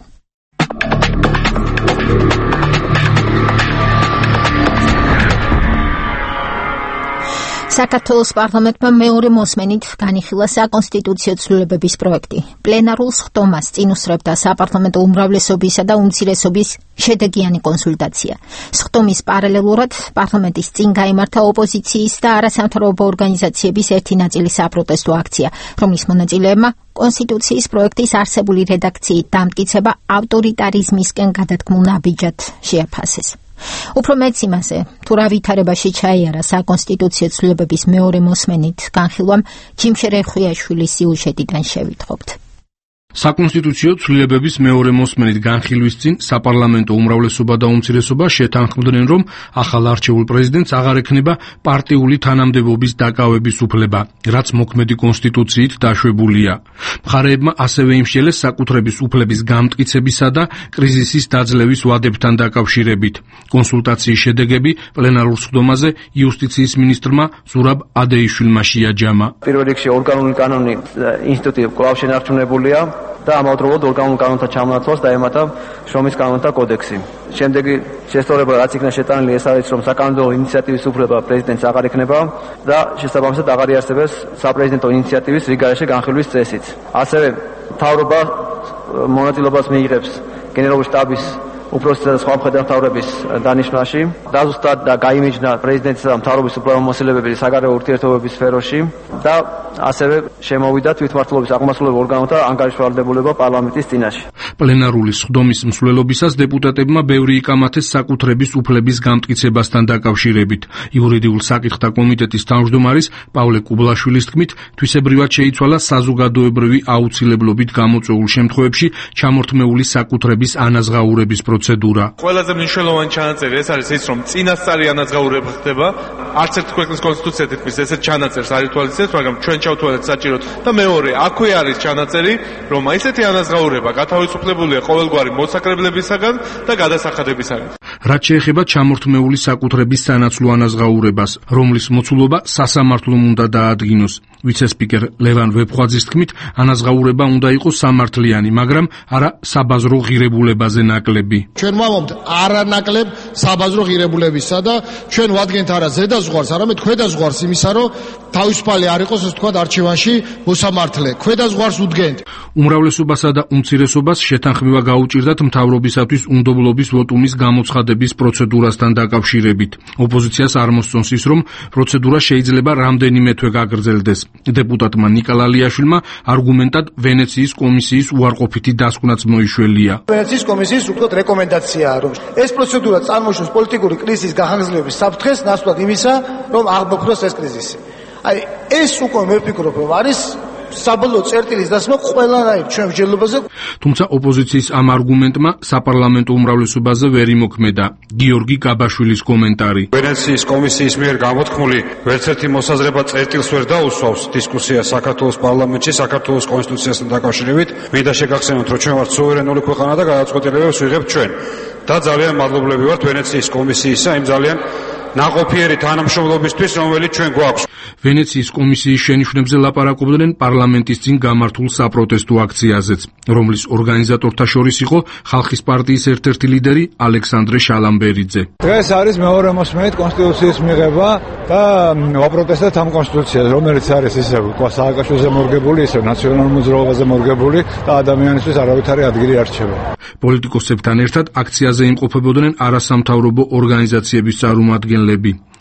საქართველოს პარლამენტმა მეორე მოსმენით განიხილა საკონსტიტუციო ცვლილებების პროექტი. პლენარულ სხდომას წინ უსწრებდა საპარლამენტო უმრავლესობისა და უმცირესობის შედეგიანი კონსულტაცია. სხდომის პარალელურად პარლამენტის წინ გაიმართა ოპოზიციის და არასამთავრობო ორგანიზაციების ერთი ნაწილის საპროტესტო აქცია, რომლის მონაწილეებმა კონსტიტუციის პროექტის არსებული რედაქციით დამტკიცება ავტორიტარიზმისკენ გადადგმულ ნაბიჯად შეაფასეს. უფრო მეც იმაზე, თუ რა ვითარებაში ჩაიარა საკონსტიტუციო ცვლილებების მეორე მოსმენით განხილვამ, ჯიმშერ ერხვიაშვილის სიუჟეტიდან შევიტყობთ. საკონსტიტუციო ცვლილებების მეორე მოსმენით განხილვის წინ საპარლამენტო უმრავლესობა და უმცირესობა შეთანხმდნენ, რომ ახალ არჩეულ პრეზიდენტს აღარ ექნება პარტიული თანამდებობის დაკავების უფლება, რაც მოქმედი კონსტიტუციით დაშვებულია. მხარეებმა ასევე იმსჯელეს საკუთრების უფლების გამტკიცებისა და კრიზისის დაძლევის ვადებთან დაკავშირებით. კონსულტაციის შედეგები პლენარულ სხდომაზე იუსტიციის მინისტრმა ზურაბ ადეიშვილმა შეაჯამა. პირველ რიგში ორგანული კანონი ინსტიტუტი კვლავ შენარჩუნებულია და ამავდროულად ორგანულ კანონთა ჩამონაცვლას დაემატა შრომის კანონთა კოდექსი. შემდეგი შესწორება, რაც იქნა შეტანილი, ეს არის, რომ საკანონმდებლო ინიციატივის უფლება პრეზიდენტს აღარ ექნება და შესაბამისად აღარ იარსებებს საპრეზიდენტო ინიციატივის რიგგარეშე განხილვის წესიც. ასევე მთავრობა მონაწილეობას მიიღებს გენერალური შტაბის უფროსისა და სხვა მხედართმთავრების დანიშვნაში, დაზუსტა და გაიმიჯნა პრეზიდენტისა და მთავრობის უფლებამოსილებები საგარეო ურთიერთობების სფეროში და ასევე შემოვიდა თვითმმართველობის აღმასრულებელ ორგანოთა ანგარიშვალდებულება პარლამენტის წინაშე. პლენარული სხდომის მსვლელობისას დეპუტატებმა ბევრი იკამათეს საკუთრების უფლების გამტკიცებასთან დაკავშირებით. იურიდიულ საკითხთა კომიტეტის თავმჯდომარის პავლე კუბლაშვილის თქმით, თვისებრივად შეიცვალა საზოგადოებრივი აუცილებლობით გამოწვეულ შემთხვევებში ჩამორთმეული საკუთრების ანაზღაურების პროცედურა. ყველაზე მნიშვნელოვანი ჩანაწერი ეს არის ის, რომ წინასწარი ანაზღაურება ხდება. არც ერთ ქვეყნის კონსტიტუცია თითქმის ესეთ ჩანაწერს არ ითვალისწინებს, მაგრამ ჩვენ ჩავთვალეთ საჭიროდ. და მეორე, აქვე არის ჩანაწერი, რომ ესეთი ანაზღაურება გათავისუფლებულია ყოველგვარი მოსაკრებლებისაგან და გადასახადებისაგან. რაც შეეხება ჩამორთმეული საკუთრების სანაცვლო ანაზღაურებას, რომლის მოცულობა სასამართლომ უნდა დაადგინოს. ვიცე-სპიკერ ლევან ვეფხვაძის თქმით, ანაზღაურება უნდა იყოს სამართლიანი, მაგრამ არა საბაზრო ღირებულებაზე ნაკლები. ჩვენ ვამბობთ არანაკლებ საბაზრო ღირებულებისა და ჩვენ ვადგენთ არა ზედაზღვარს, არამედ ქვედაზღვარს იმისა, რომ თავისუფალი არ იყოს, ასე ვთქვათ, არჩევანში მოსამართლე. ქვედაზღვარს უდგენთ. უმრავლესობასა და უმცირესობას შეთანხმება გაუჭირდათ მთავრობისათვის უნდობლობის ვოტუმის გამოცხადების პროცედურასთან დაკავშირებით. ოპოზიციას არ მოსწონს ის, რომ პროცედურა შეიძლება რამდენიმე თვე გაგრძელდეს. დეპუტატმა ნიკა ლიაშვილმა არგუმენტად ვენეციის კომისიის უარყოფითი დასკვნაც მოიშველია. ვენეციის კომისიის უბრალოდ რეკომენდაციაა, რომ ეს პროცედურა წარმოიშოს პოლიტიკური კრიზისის გახანგრძლივების საფრთხეს ნაცვლად იმისა, რომ აღმოფხვრას ეს კრიზისი. აი, ეს უკვე მე ვფიქრობ, რომ არის საბოლოო წერტილის დასმა ყველანაირ ჩვენ მსჯელობაზე. თუმცა ოპოზიციის ამ არგუმენტმა საპარლამენტო უმრავლესობაზე ვერ იმოქმედა. გიორგი გაბაშვილის კომენტარი. ვენეციის კომისიის მიერ გამოთქმული ვერც ერთი მოსაზრება წერტილს ვერ დაუსვავს დისკუსიას საქართველოს პარლამენტში საქართველოს კონსტიტუციასთან დაკავშირებით. მინდა შეგახსენოთ, რომ ჩვენ ვართ სუვერენული ქვეყანა და გადაწყვეტილებებს ვიღებთ ჩვენ. და ძალიან მადლობლები ვართ ვენეციის კომისიისა იმ ძალიან ნაყოფიერი თანამშრომლობისთვის, რომელიც ჩვენ გვაქვს. ვენეციის კომისიის შენიშვნებზე ლაპარაკობდნენ პარლამენტის წინ გამართულ საპროტესტო აქციაზეც, რომლის ორგანიზატორთა შორის იყო ხალხის პარტიის ერთ-ერთი ლიდერი ალექსანდრე შალამბერიძე. დღეს არის მეორე მოსმენით კონსტიტუციის მიღება და ვაპროტესტებთ ამ კონსტიტუციას, რომელიც არის ისე სააკაშვილზე მორგებული, ისე ნაციონალურ მოძრაობაზე მორგებული და ადამიანისთვის არავითარი ადგილი არ რჩება. პოლიტიკოსებთან ერთად აქციაზე იმყოფებოდნენ არასამთავრობო ორგანიზაციების წარმომადგენლები.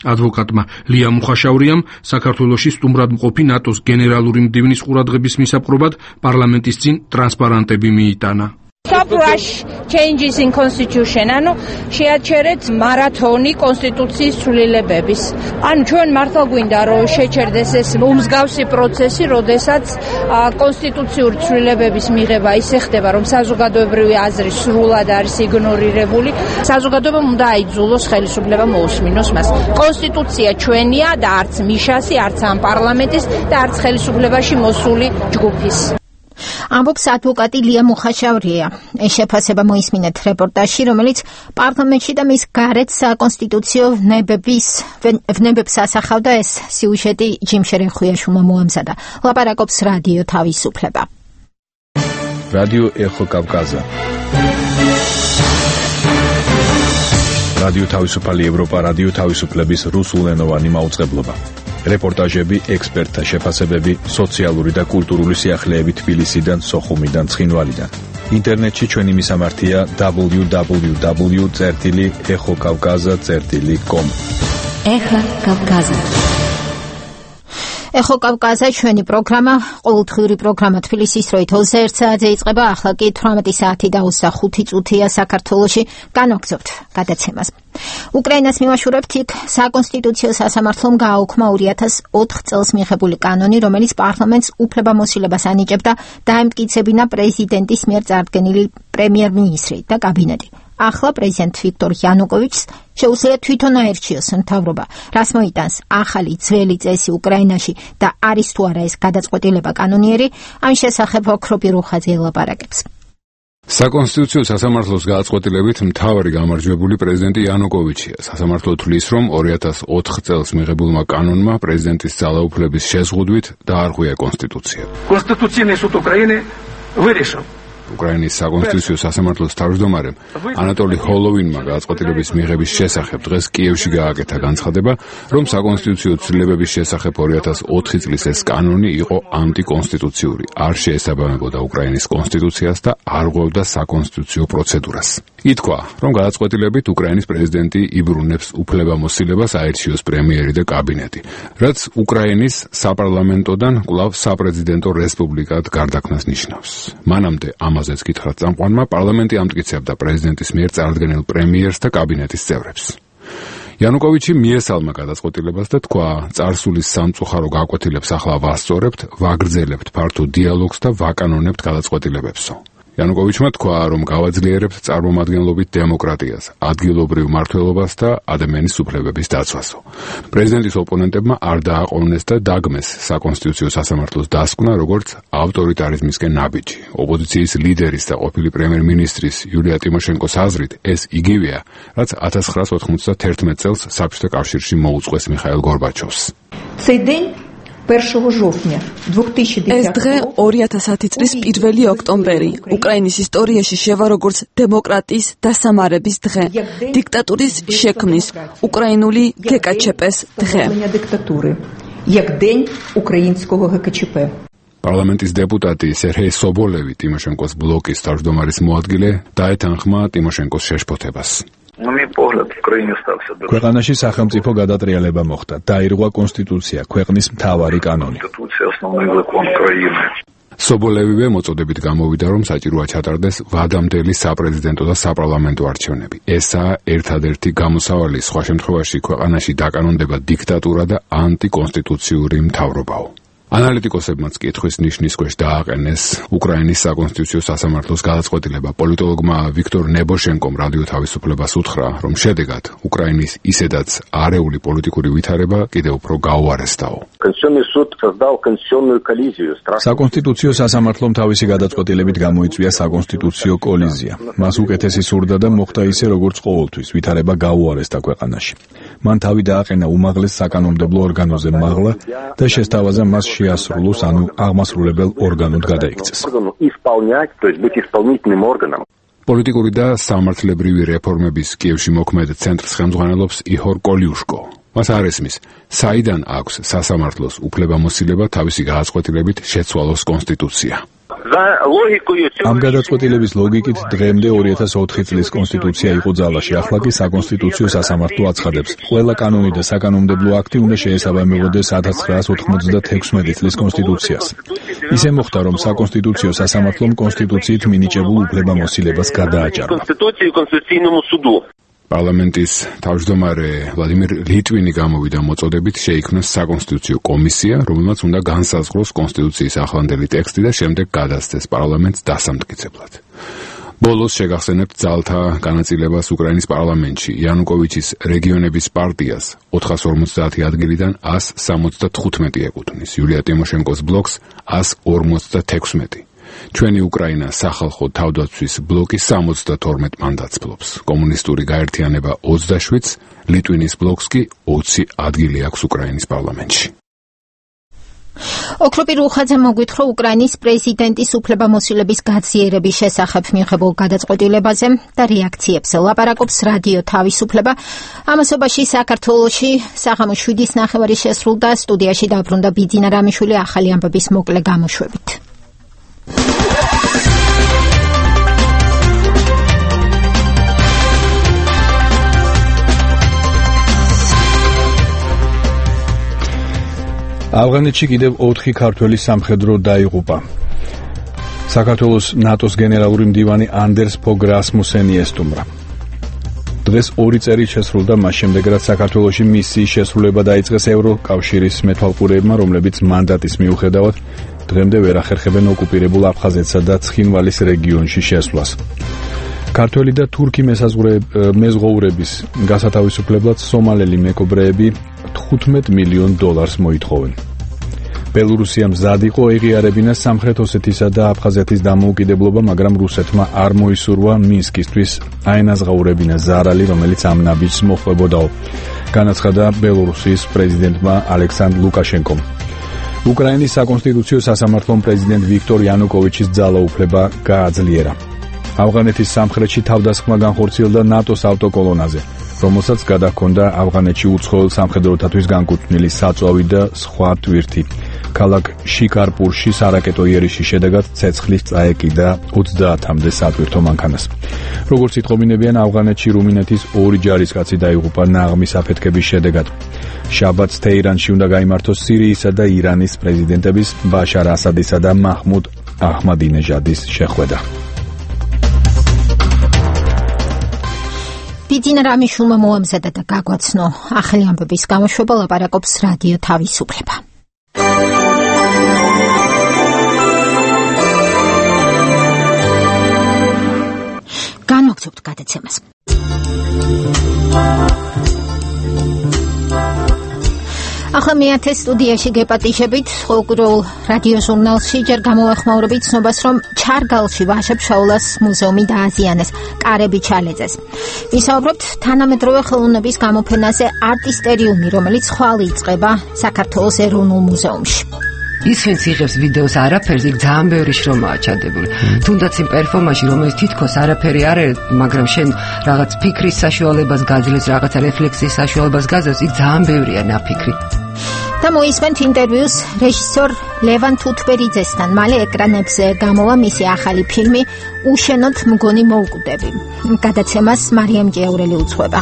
ადვოკატმა ლია მუხაშაურიამ საქართველოში სტუმრად მყოფი ნატოს გენერალური მდივნის ყურადღების მისაპყრობად პარლამენტის წინ ტრანსპარანტები მიიტანა. Stop rush changes in constitution. ანუ შეაჩერეთ მარათონი კონსტიტუციის ცვლილებების. ანუ ჩვენ მართლა გვინდა რომ შეჩერდეს ეს უმსგავსი პროცესი, როდესაც კონსტიტუციური ცვლილებების მიღება ისე ხდება, რომ საზოგადოებრივი აზრი სრულად არის იგნორირებული. საზოგადოებამ უნდა აიძულოს ხელისუფლება მოусმინოს მას. კონსტიტუცია ჩვენია და არც მიშასი, არც ამ პარლამენტის და არც ხელისუფლებაში მოსული ჯგუფის. ამბობს ადვოკატი ლია მუხაშაურია. ეს შეფასება მოისმინეთ რეპორტაჟში, რომელიც პარლამენტში და მის გარეთ საკონსტიტუციო ვნებების ვნებებს ასახავდა. ეს სიუჟეტი ჯიმ შერეხუიაშვილმა მოამზადა. ლაპარაკობს რადიო თავისუფლება. რადიო ეხო კავკაზა. რადიო თავისუფალი ევროპა, რადიო თავისუფლების რუსულენოვანი მაუწყებლობა. რეპორტაჟები, ექსპერტთა შეფასებები, სოციალური და კულტურული სიახლეები თბილისიდან, სოხუმიდან, ცხინვალიდან. ინტერნეტში ჩვენი მისამართია დაბლიუ დაბლიუ დაბლიუ წერტილი ეხო კავკაზა წერტილი კომ. ეხო კავკაზა. ეხო კავკაზა ჩვენი პროგრამა, ყოველდღიური პროგრამა თბილისის დროით ოცდაერთი საათზე იწყება, ახლა კი თვრამეტი საათი და ოცდახუთი წუთია საქართველოში. განვაგრძობთ გადაცემას. უკრაინას მივაშურებთ იქ საკონსტიტუციო სასამართლომ გააუქმა ორი ათას ოთხ წელს მიღებული კანონი, რომელიც პარლამენტს უფლებამოსილებას ანიჭებდა დაემტკიცებინა პრეზიდენტის მიერ წარდგენილი პრემიერ-მინისტრი და კაბინეტი. ახლა პრეზიდენტ ვიქტორ იანუკოვიჩს შეუძლია თვითონ აერჩიოს მთავრობა. რას მოიტანს ახალი ძველი წესი უკრაინაში და არის თუ არა ეს გადაწყვეტილება კანონიერი, ამ შესახებ ოქროპი რუხაძე ელაპარაკებს. საკონსტიტუციო სასამართლოს გადაწყვეტილებით მთავარი გამარჯვებული პრეზიდენტი იანუკოვიჩია. სასამართლო თვლის, რომ ორი ათას ოთხ წელს მიღებულმა კანონმა პრეზიდენტის ძალაუფლების შეზღუდვით დაარღვია კონსტიტუცია. Конституційний суд України вирішив უკრაინის საკონსტიტუციო სასამართლოს თავმჯდომარემ ანატოლი ჰოლოვინმა გადაწყვეტილების მიღების შესახებ დღეს კიევში გააკეთა განცხადება, რომ საკონსტიტუციო ცვლილებების შესახებ ორი ათას ოთხი წლის ეს კანონი იყო ანტიკონსტიტუციური, არ შეესაბამებოდა უკრაინის კონსტიტუციას და არ ღვევდა საკონსტიტუციო პროცედურას. ითქვა, რომ გადაწყვეტილებით უკრაინის პრეზიდენტი იბრუნებს უფლებამოსილებას აერჩიოს პრემიერი და კაბინეტი, რაც უკრაინის საპარლამენტოდან კვლავ საპრეზიდენტო რესპუბლიკად გარდაქმნას ნიშნავს. მანამდე ამაზეც გითხრათ წამყვანმა, პარლამენტი ამტკიცებდა პრეზიდენტის მიერ წარდგენილ პრემიერს და კაბინეტის წევრებს. იანუკოვიჩი მიესალმა გადაწყვეტილებას და თქვა, წარსულის სამწუხარო გაკვეთილებს ახლა ვასწორებთ, ვაგრძელებთ ფართო დიალოგს და ვაკანონებთ გადაწყვეტილებებსო. იანუკოვიჩმა თქვა, რომ გავაძლიერებთ წარმომადგენლობით დემოკრატიას, ადგილობრივ მმართველობას და ადამიანის უფლებების დაცვასო. პრეზიდენტის ოპონენტებმა არ დააყოვნეს და დაგმეს საკონსტიტუციო სასამართლოს დასკვნა, როგორც ავტორიტარიზმისკენ ნაბიჯი. ოპოზიციის ლიდერის და ყოფილი პრემიერ-მინისტრის იულია ტიმოშენკოს აზრით, ეს იგივეა, რაც ათას ცხრაას ოთხმოცდათერთმეტ წელს საბჭოთა კავშირში მოუწყვეს მიხაილ გორბაჩოვს. ეს დღე ორი ათას ათი წლის პირველი ოქტომბერი. უკრაინის ისტორიაში შევა როგორც დემოკრატიის დასამარების დღე, დიქტატურის შექმნის, უკრაინული გეკაჩეპეს დღე. პარლამენტის დეპუტატი სერგეი სობოლევი, ტიმოშენკოს ბლოკის თავმჯდომარის მოადგილე, დაეთანხმა ტიმოშენკოს შეშფოთებას. ქვეყანაში სახელმწიფო გადატრიალება მოხდა, დაირღვა კონსტიტუცია, ქვეყნის მთავარი კანონი. სობოლევივე მოწოდებით გამოვიდა, რომ საჭიროა ჩატარდეს ვადამდელი საპრეზიდენტო და საპარლამენტო არჩევნები. ესაა ერთადერთი გამოსავალი, სხვა შემთხვევაში ქვეყანაში დაკანონდება დიქტატურა და ანტიკონსტიტუციური მთავრობაო. ანალიტიკოსებმაც კითხვის ნიშნის ქვეშ დააყენეს უკრაინის საკონსტიტუციო სასამართლოს გადაწყვეტილება. პოლიტოლოგმა ვიქტორ ნებოშენკომ რადიო თავისუფლებას უთხრა, რომ შედეგად უკრაინის ისედაც არეული პოლიტიკური ვითარება კიდევ უფრო გაუარესდაო. საკონსტიტუციო სასამართლომ თავისი გადაწყვეტილებით გამოიწვია საკონსტიტუციო კოლიზია. მას უკეთესი სურდა და მოხდა ისე, როგორც ყოველთვის, ვითარება გაუარესდა ქვეყანაში. მან თავი დააყენა უმაღლეს საკანონმდებლო ორგანოზე მაღლა და შესთავაზა მას შეასრულოს, ანუ აღმასრულებელ ორგანოდ გადაიქცეს. პოლიტიკური და სამართლებრივი რეფორმების კიევში მოქმედ ცენტრს ხელმძღვანელობს იჰორ კოლიუშკო. მას არ ესმის, საიდან აქვს სასამართლოს უფლებამოსილება თავისი გადაწყვეტილებით შეცვალოს კონსტიტუცია. ამ გადაწყვეტილების ლოგიკით დღემდე ორი ათას ოთხი წლის კონსტიტუცია იყო ძალაში, ახლა კი საკონსტიტუციო სასამართლო აცხადებს. ყველა კანონი და საკანონმდებლო აქტი უნდა შეესაბამებოდეს ათას ცხრაას ოთხმოცდათექვსმეტი წლის კონსტიტუციას. ისე მოხდა, რომ საკონსტიტუციო სასამართლომ კონსტიტუციით მინიჭებულ უფლებამოსილებას გადააჭარბა. პარლამენტის თავმჯდომარე ვლადიმერ ლიტვინი გამოვიდა მოწოდებით შეიქმნას საკონსტიტუციო კომისია, რომელმაც უნდა განსაზღვროს კონსტიტუციის ახლანდელი ტექსტი და შემდეგ გადასცეს პარლამენტს დასამტკიცებლად. ბოლოს შეგახსენებთ ძალთა განაწილებას უკრაინის პარლამენტში. იანუკოვიჩის რეგიონების პარტიას ოთხას ორმოცდაათი ადგილიდან ას სამოცდათხუთმეტი ეკუთვნის, იულია ტიმოშენკოს ბლოკს ას ორმოცდათექვსმეტი. ჩვენი უკრაინა სახალხო თავდაცვის ბლოკი სამოცდათორმეტ მანდატს ფლობს. კომუნისტური გაერთიანება ოცდაშვიდს, ლიტვინის ბლოკს კი ოცი ადგილი აქვს უკრაინის პარლამენტში. ოქროპირ უხაძე მოგვითხრა უკრაინის პრეზიდენტის უფლებამოსილების გაზიარების შესახებ მიღებულ გადაწყვეტილებაზე და რეაქციებზე. ლაპარაკობს რადიო თავისუფლება. ამასობაში საქართველოში საღამოს შვიდის ნახევარი შესრულდა, სტუდიაში დაბრუნდა ბიძინა რამიშვილი ახალი ამბების მოკლე გამოშვებით. ავღანეთში კიდევ ოთხი ქართველი სამხედრო დაიღუპა. საქართველოს ნატოს გენერალური მდივანი ანდერს ფოგ რასმუსენი ესტუმრა. დღეს ორი წელი შესრულდა მას შემდეგ, რაც საქართველოში მისიის შესრულება დაიწყეს ევროკავშირის მეთვალყურეებმა, რომლებიც მანდატის მიუხედავად დღემდე ვერ ახერხებენ ოკუპირებულ აფხაზეთსა და ცხინვალის რეგიონში შესვლას. ქართველი და თურქი მეზღვაურების გასათავისუფლებლად სომალელი მეკობრეები თხუთმეტ მილიონ დოლარს მოითხოვენ. ბელორუსია მზად იყო ეღიარებინა სამხრეთ ოსეთისა და აფხაზეთის დამოუკიდებლობა, მაგრამ რუსეთმა არ მოისურვა მინსკისთვის აენაზღაურებინა ზარალი, რომელიც ამ ნაბიჯს მოჰყვებოდაო, განაცხადა ბელორუსიის პრეზიდენტმა ალექსანდრ ლუკაშენკომ. უკრაინის საკონსტიტუციო სასამართლომ პრეზიდენტ ვიქტორ იანუკოვიჩის ძალაუფლება გააძლიერა. ავღანეთის სამხრეთში თავდასხმა განხორციელდა ნატოს ავტოკოლონაზე, რომელსაც გადაჰქონდა ავღანეთში უცხოელ სამხედროთათვის განკუთვნილი საწვავი და სხვა ტვირთი. ქალაქ შიკარპურში სარაკეტო იერიშის შედეგად ცეცხლის წაეკიდა ოცდაათამდე სატვირთო მანქანას. როგორც იტყობინებიან, ავღანეთში რუმინეთის ორი ჯარისკაცი დაიღუპა ნაღმის აფეთქების შედეგად. შაბათს თეირანში უნდა გაიმართოს სირიისა და ირანის პრეზიდენტების ბაშარ ასადისა და მაჰმუდ აჰმადინეჟადის შეხვედრა. ბიძინა რამიშვილმა მოამზადა და გაგვაცნო ახალი ამბების გამოშვება, ლაპარაკობს რადიო თავისუფლება. განვაგრძობთ გადაცემას. ახლა მეათე სტუდიაში გეპატიჟებით ყოველდღიურ რადიო ჟურნალში ჯერ გამოვეხმაურებით ცნობას, რომ ჩარგალში ვაშებ-შაულას მუზეუმი დააზიანეს, კარები ჩალეძეს. ვისაუბრებთ თანამედროვე ხელოვნების გამოფენაზე არტისტერიუმი, რომელიც ხვალ იწყება საქართველოს ეროვნულ მუზეუმში. ის ვინც იღებს ვიდეოს არაფერს, იქ ძალიან ბევრი შრომაა ჩადებული. თუნდაც იმ პერფორმანსში, რომელიც თითქოს არაფერი არ არის, მაგრამ შენ რაღაც ფიქრის საშუალებას გაძლევს, რაღაცა რეფლექსიის საშუალებას გაძლევს, იქ ძალიან ბევრია ნაფიქრი. და მოისმენთ ინტერვიუს რეჟისორ ლევან თუთბერიძესთან. მალე ეკრანებზე გამოვა მისი ახალი ფილმი უშენოდ მგონი მოუკვდები. გადაცემას მარიამ ჭიაურელი უძღვება.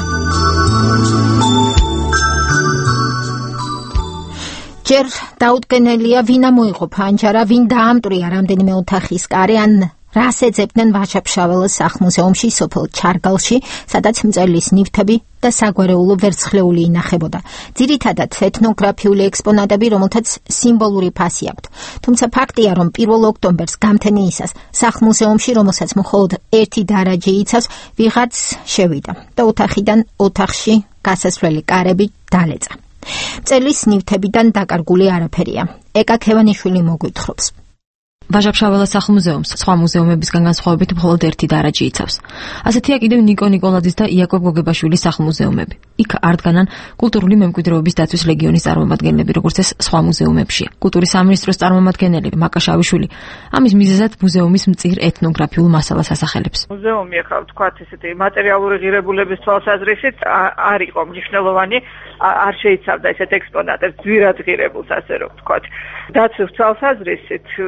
ჯერ დაუდგენელია, ვინ ამოიღო ფანჯარა, ვინ დაამტვრია რამდენიმე ოთახის კარი, ან რას ეძებდნენ ვაჟა-ფშაველას სახლ-მუზეუმში სოფელ ჩარგალში, სადაც მწერლის ნივთები და საგვარეულო ვერცხლეული ინახებოდა. ძირითადად ეთნოგრაფიული ექსპონატები, რომელთაც სიმბოლური ფასი აქვთ. თუმცა ფაქტია, რომ პირველ ოქტომბერს გამთენიისას სახლ-მუზეუმში, რომელსაც მხოლოდ ერთი დარაჯი იცავს, ვიღაც შევიდა და ოთახიდან ოთახში გასასვლელი კარები დალეწა. მწერლის ნივთებიდან დაკარგული არაფერია. ეკა ქევანიშვილი მოგვითხრობს. ვაჟა-ფშაველას სახლ-მუზეუმს სხვა მუზეუმებისგან განსხვავებით მხოლოდ ერთი დარაჯი იცავს. ასეთია კიდევ ნიკო ნიკოლაძის და იაკობ გოგებაშვილის სახლ-მუზეუმები. იქ არ დგანან კულტურული მემკვიდრეობის დაცვის ლეგიონის წარმომადგენლები, როგორც ეს სხვა მუზეუმებშია. კულტურის სამინისტროს წარმომადგენელი მაკა შავიშვილი ამის მიზეზად მუზეუმის მწირ ეთნოგრაფიულ მასალას ასახელებს. მუზეუმი ახლა ვთქვათ ესეთი მატერიალური ღირებულების თვალსაზრისით არ იყო მნიშვნელოვანი, არ შეიცავდა ესეთ ექსპონატებს ძვირად ღირებულს, ასე რომ ვთქვათ. დაცვის თვალსაზრისით შესაბამისად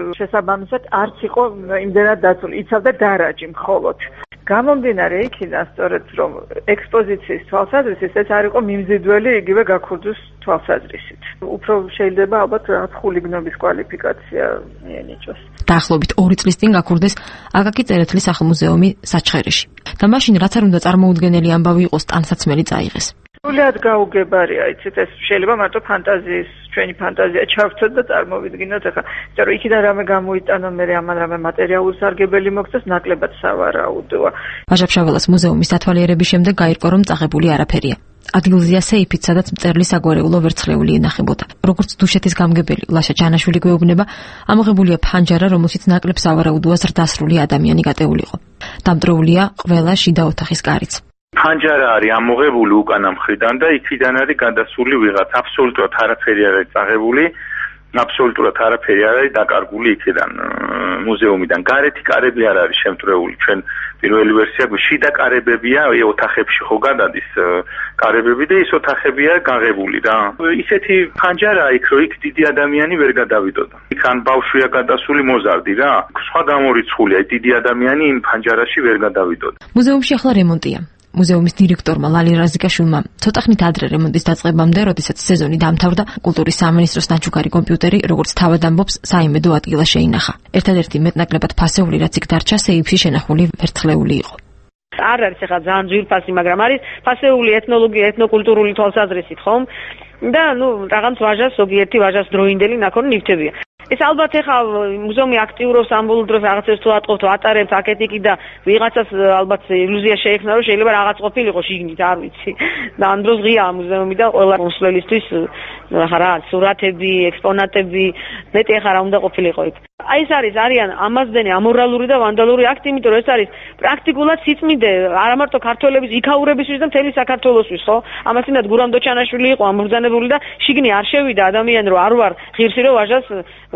შესაბამისად არც იყო იმდენად დაცული, იცავდა დარაჯი მხოლოდ. გამომდინარე იქიდან სწორედ რომ ექსპოზიციის თვალსაზრისით ეს არ იყო მიმზიდველი იგივე გაქურდის თვალსაზრისით. უფრო შეიძლება ალბათ რაღაც ხულიგნობის კვალიფიკაცია მიენიჭოს. დაახლოებით ორი წლის წინ გაქურდეს აკაკი წერეთლის სახელმუზეუმი საჩხერეში. და მაშინ რაც არ უნდა წარმოუდგენელი ამბავი იყოს, ტანსაცმელი წაიღეს. სულად გაუგებარია, იცით, ეს შეიძლება მარტო ფანტაზიის, ჩვენი ფანტაზია ჩავცოთ და წარმოვიდგინოთ ახლა, იმიტომ რომ იქიდან რამე გამოიტანო, მე ამან რამე მატერიალური სარგებელი მოგცეს, ნაკლებად სავარაუდოა. ვაჟა-ფშაველას მუზეუმის დათვალიერების შემდეგ გაირკვა, რომ წაღებული არაფერია. ადგილზეა სეიფით, სადაც მწერლის საგვარეულო ვერცხლეული ინახებოდა. როგორც დუშეთის გამგებელი ლაშა ჯანაშვილი გვეუბნება, ამოღებულია ფანჯარა, რომელშიც ნაკლებ სავარაუდოა ზრდასრული ადამიანი გატეულიყო. დამტრეულია ყველა შიდა ოთახის კარიც. ფანჯარა არის ამოღებული უკანა მხრიდან და იქიდან არის გადასული ვიღაც. აბსოლუტურად არაფერი არ არის წაღებული, აბსოლუტურად არაფერი არ არის დაკარგული იქიდან მუზეუმიდან. გარეთი კარები არ არის შემტრეული. ჩვენ პირველი ვერსია შიდა კარებებია, ოთახებში ხო გადადის კარებები და ის ოთახებია გაღებული რა. ისეთი ფანჯარა იქ რო იქ დიდი ადამიანი ვერ გადავიდოდა. იქ ან ბავშვია გადასული მოზარდი რა. სხვა გამორიცხულია, დიდი ადამიანი იმ ფანჯარაში ვერ გადავიდოდა. მუზეუმში ახლა რემონტია. მუზეუმის დირექტორმა ლალი რაზიკაშვილმა ცოტა ხნით ადრე რემონტის დაწყებამდე, როდესაც სეზონი დამთავრდა, კულტურის სამინისტროს ნაჩუქარი კომპიუტერი, როგორც თავად ამბობს, საიმედო ადგილას შეინახა. ერთადერთი მეტნაკლებად ფასეული, რაც იქ დარჩა, სეიფში შენახული ვერცხლეული იყო. არ არის ახლა ძალიან ძვირფასი, მაგრამ არის ფასეული ეთნოლოგია, ეთნოკულტურული თვალსაზრისით, ხომ? და ნუ რაღაც ვაჟას, ზოგიერთი ვაჟას დროინდელი ნახონი ნივთებია. ეს ალბათ ახლა მუზეუმი აქტიურობს ამბულ დროს რაღაცას თუ ატყობთ, ატარებთ აკეტიკი და ვიღაცას ალბათ ილუზია შეექმნა, რომ შეიძლება რაღაც ყოფილიყო შიგნით, არ ვიცი. და ამ დროს ღია მუზეუმი და ყველა მოსვლელისთვის ახლა რა, სურათები, ექსპონატები, მეტი ახლა რა უნდა ყოფილიყო იქ. აი ეს არის არიან ამასდენი ამორალური და ვანდალური აქტი, იმიტომ რომ ეს არის პრაქტიკულად სიწმინდე, არა მარტო ქართველების იქაურებისთვის და მთელი საქართველოსთვის, ხო? ამასინად გურამ დოჩანაშვილი იყო ამბრძანებული და შიგნი არ შევიდა ადამიანი, რომ არ ვარ ღირსი რომ ვაჟას